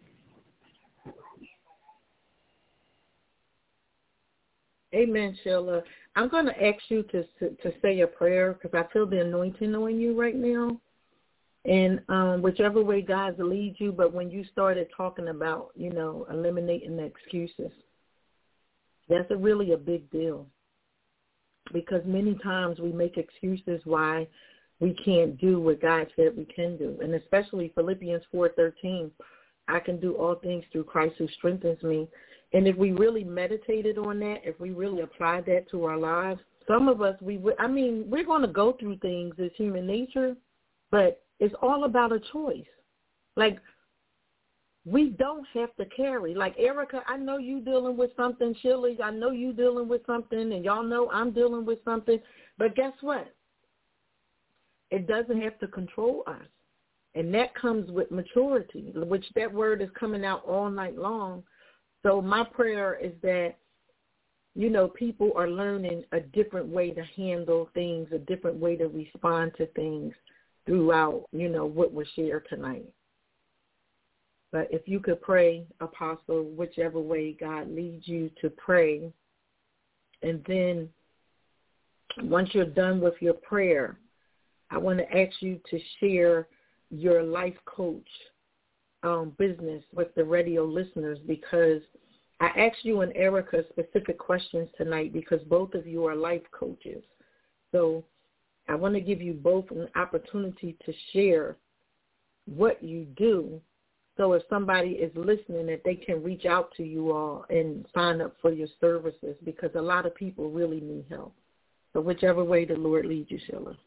Amen, Sheila. I'm going to ask you to say a prayer because I feel the anointing on you right now. And whichever way God leads you, but when you started talking about, eliminating the excuses, that's really a big deal. Because many times we make excuses why we can't do what God said we can do. And especially Philippians 4:13, I can do all things through Christ who strengthens me. And if we really meditated on that, if we really applied that to our lives, some of us, we're going to go through things as human nature, but it's all about a choice. Like, we don't have to carry. Like, Erica, I know you dealing with something. Shirley, I know you dealing with something. And y'all know I'm dealing with something. But guess what? It doesn't have to control us. And that comes with maturity, which that word is coming out all night long. So my prayer is that, people are learning a different way to handle things, a different way to respond to things throughout, what was shared tonight. But if you could pray, Apostle, whichever way God leads you to pray, and then once you're done with your prayer, I want to ask you to share your life coach business with the radio listeners, because I asked you and Erica specific questions tonight because both of you are life coaches. So I want to give you both an opportunity to share what you do, so if somebody is listening, that they can reach out to you all and sign up for your services, because a lot of people really need help. So whichever way the Lord leads you, Sheila.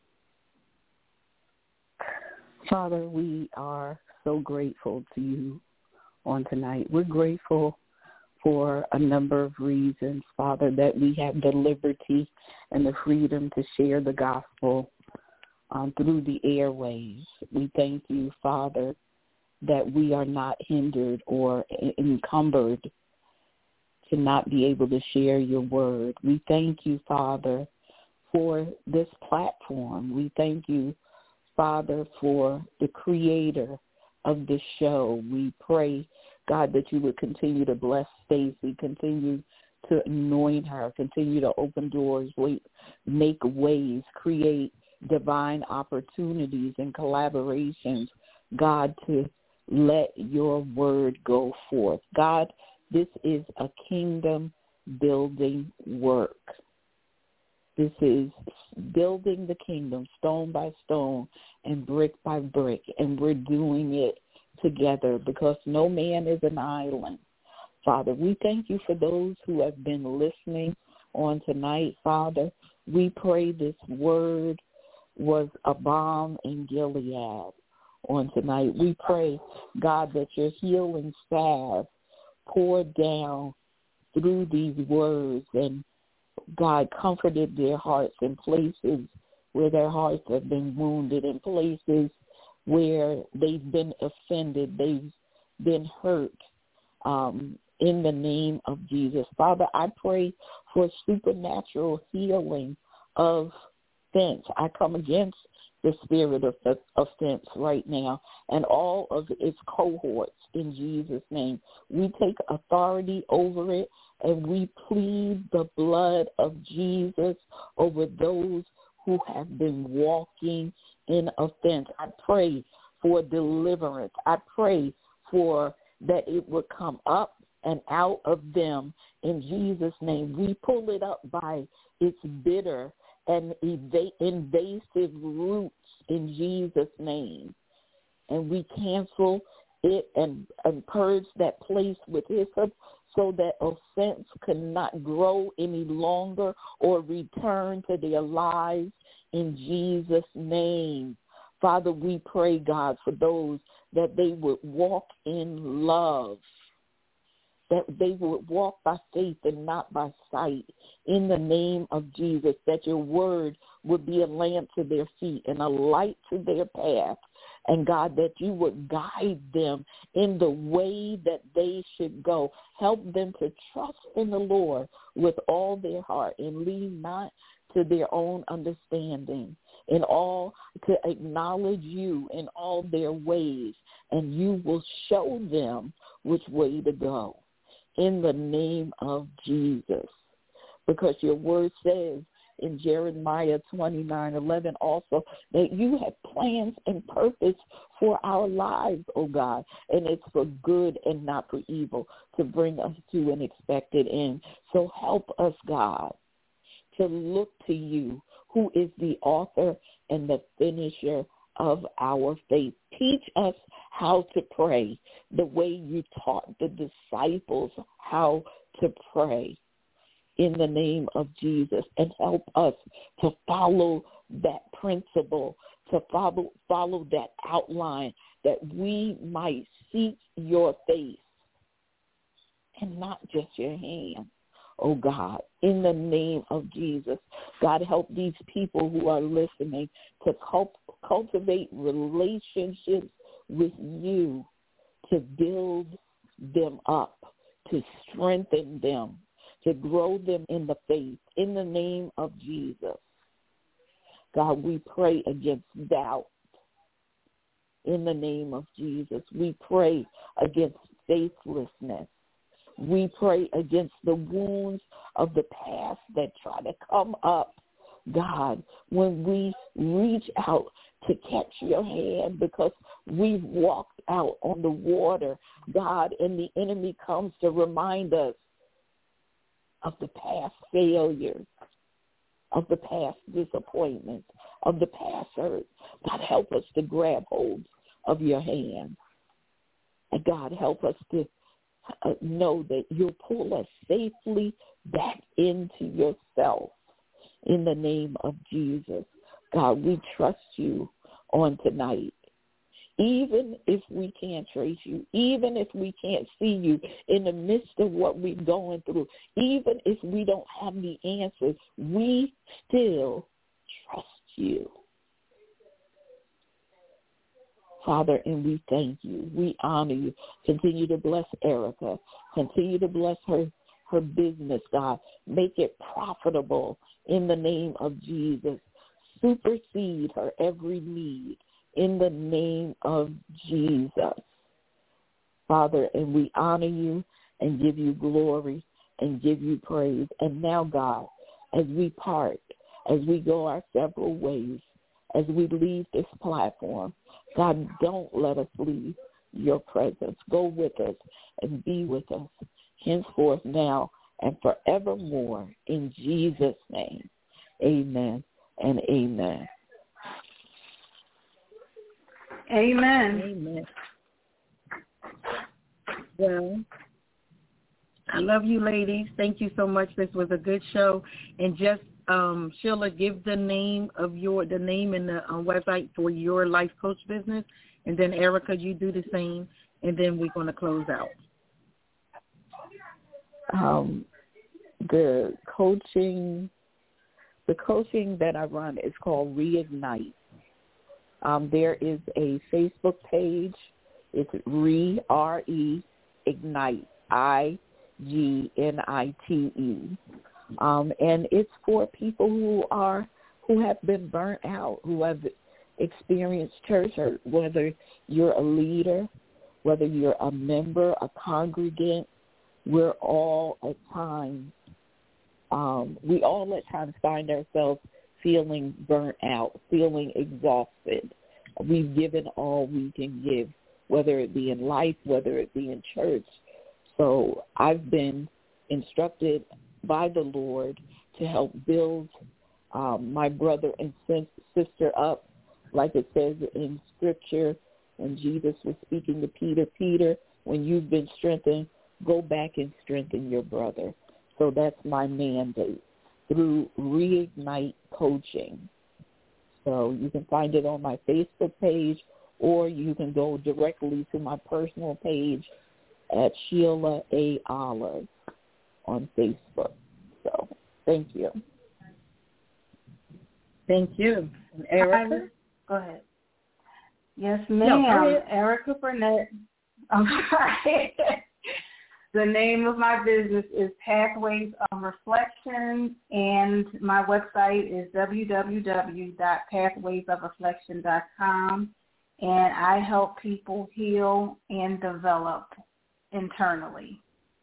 Father, we are so grateful to you on tonight. We're grateful for a number of reasons, Father, that we have the liberty and the freedom to share the gospel through the airwaves. We thank you, Father, that we are not hindered or encumbered to not be able to share your word. We thank you, Father, for this platform. We thank you, Father, for the creator of this show. We pray, God, that you would continue to bless Stacy, continue to anoint her, continue to open doors, make ways, create divine opportunities and collaborations, God, to let your word go forth. God, this is a kingdom-building work. This is building the kingdom stone by stone and brick by brick, and we're doing it together because no man is an island. Father, we thank you for those who have been listening on tonight, Father. We pray this word was a balm in Gilead on tonight. We pray, God, that your healing salve poured down through these words and, God, comforted their hearts in places where their hearts have been wounded, in places where they've been offended, they've been hurt, in the name of Jesus. Father, I pray for supernatural healing of offense. I come against the spirit of offense right now and all of its cohorts in Jesus' name. We take authority over it, and we plead the blood of Jesus over those who have been walking in offense. I pray for deliverance. I pray for that it would come up and out of them in Jesus' name. We pull it up by its bitter and invasive roots in Jesus' name. And we cancel it and purge that place with hyssop so that offense cannot grow any longer or return to their lives in Jesus' name. Father, we pray, God, for those that they would walk in love, that they would walk by faith and not by sight, in the name of Jesus, that your word would be a lamp to their feet and a light to their path. And, God, that you would guide them in the way that they should go. Help them to trust in the Lord with all their heart and lean not to their own understanding, in all to acknowledge you in all their ways, and you will show them which way to go, in the name of Jesus. Because your word says in Jeremiah 29:11 also that you have plans and purpose for our lives, oh God, and it's for good and not for evil, to bring us to an expected end. So help us, God, to look to you, who is the author and the finisher of our faith. Teach us how to pray the way you taught the disciples how to pray, in the name of Jesus, and help us to follow that principle, to follow that outline, that we might seek your face and not just your hand, oh God, in the name of Jesus. God, help these people who are listening to cultivate relationships with you, to build them up, to strengthen them, to grow them in the faith, in the name of Jesus. God, we pray against doubt, in the name of Jesus. We pray against faithlessness. We pray against the wounds of the past that try to come up, God, when we reach out to catch your hand because we've walked out on the water, God, and the enemy comes to remind us of the past failures, of the past disappointments, of the past hurt. God, help us to grab hold of your hand. And God, help us to know that you'll pull us safely back into yourself, in the name of Jesus. God, we trust you on tonight. Even if we can't trace you, even if we can't see you in the midst of what we're going through, even if we don't have the answers, we still trust you. Father, and we thank you. We honor you. Continue to bless Erica. Continue to bless her business, God. Make it profitable in the name of Jesus. Supersede her every need in the name of Jesus. Father, and we honor you and give you glory and give you praise. And now, God, as we part, as we go our several ways, as we leave this platform, God, don't let us leave your presence. Go with us and be with us henceforth, now, and forevermore. In Jesus' name, amen and amen.
Amen.
Amen. Well, I love you, ladies. Thank you so much. This was a good show. And just Sheila, give the name and the website for your life coach business, and then Erica, you do the same, and then we're going to close out. The coaching that I run is called Reignite. There is a Facebook page. It's R-E Ignite, IGNITE. And it's for people who have been burnt out, who have experienced church hurt, whether you're a leader, whether you're a member, a congregant. We're all at times, find ourselves feeling burnt out, feeling exhausted. We've given all we can give, whether it be in life, whether it be in church.
So I've been instructed by the Lord to help build my brother and sister up, like it says in Scripture when Jesus was speaking to Peter, Peter, when you've been strengthened, go back and strengthen your brother. So that's my mandate through Reignite Coaching. So you can find it on my Facebook page, or you can go directly to my personal page at Sheila A. Olive on Facebook. So thank you.
Thank you. And Erica?
Go ahead. Yes, ma'am.
No, go ahead.
Erica Burnett. I'm sorry. The name of my business is Pathways of Reflection, and my website is www.pathwaysofreflection.com, and I help people heal and develop internally.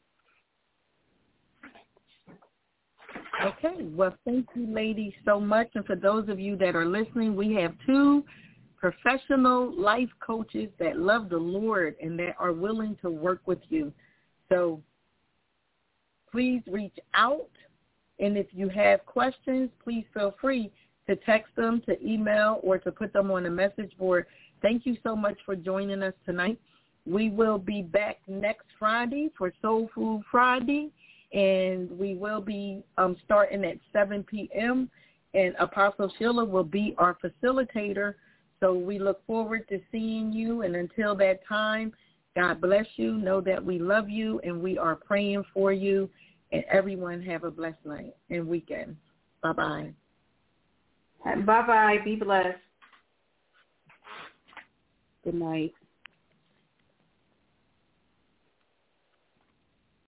Okay. Well, thank you, ladies, so much. And for those of you that are listening, we have 2 professional life coaches that love the Lord and that are willing to work with you. So please reach out, and if you have questions, please feel free to text them, to email, or to put them on a message board. Thank you so much for joining us tonight. We will be back next Friday for Soul Food Friday, and we will be starting at 7 p.m., and Apostle Sheila will be our facilitator. So we look forward to seeing you, and until that time, God bless you. Know that we love you, and we are praying for you. And everyone have a blessed night and weekend. Bye-bye.
Bye-bye. Be blessed.
Good night.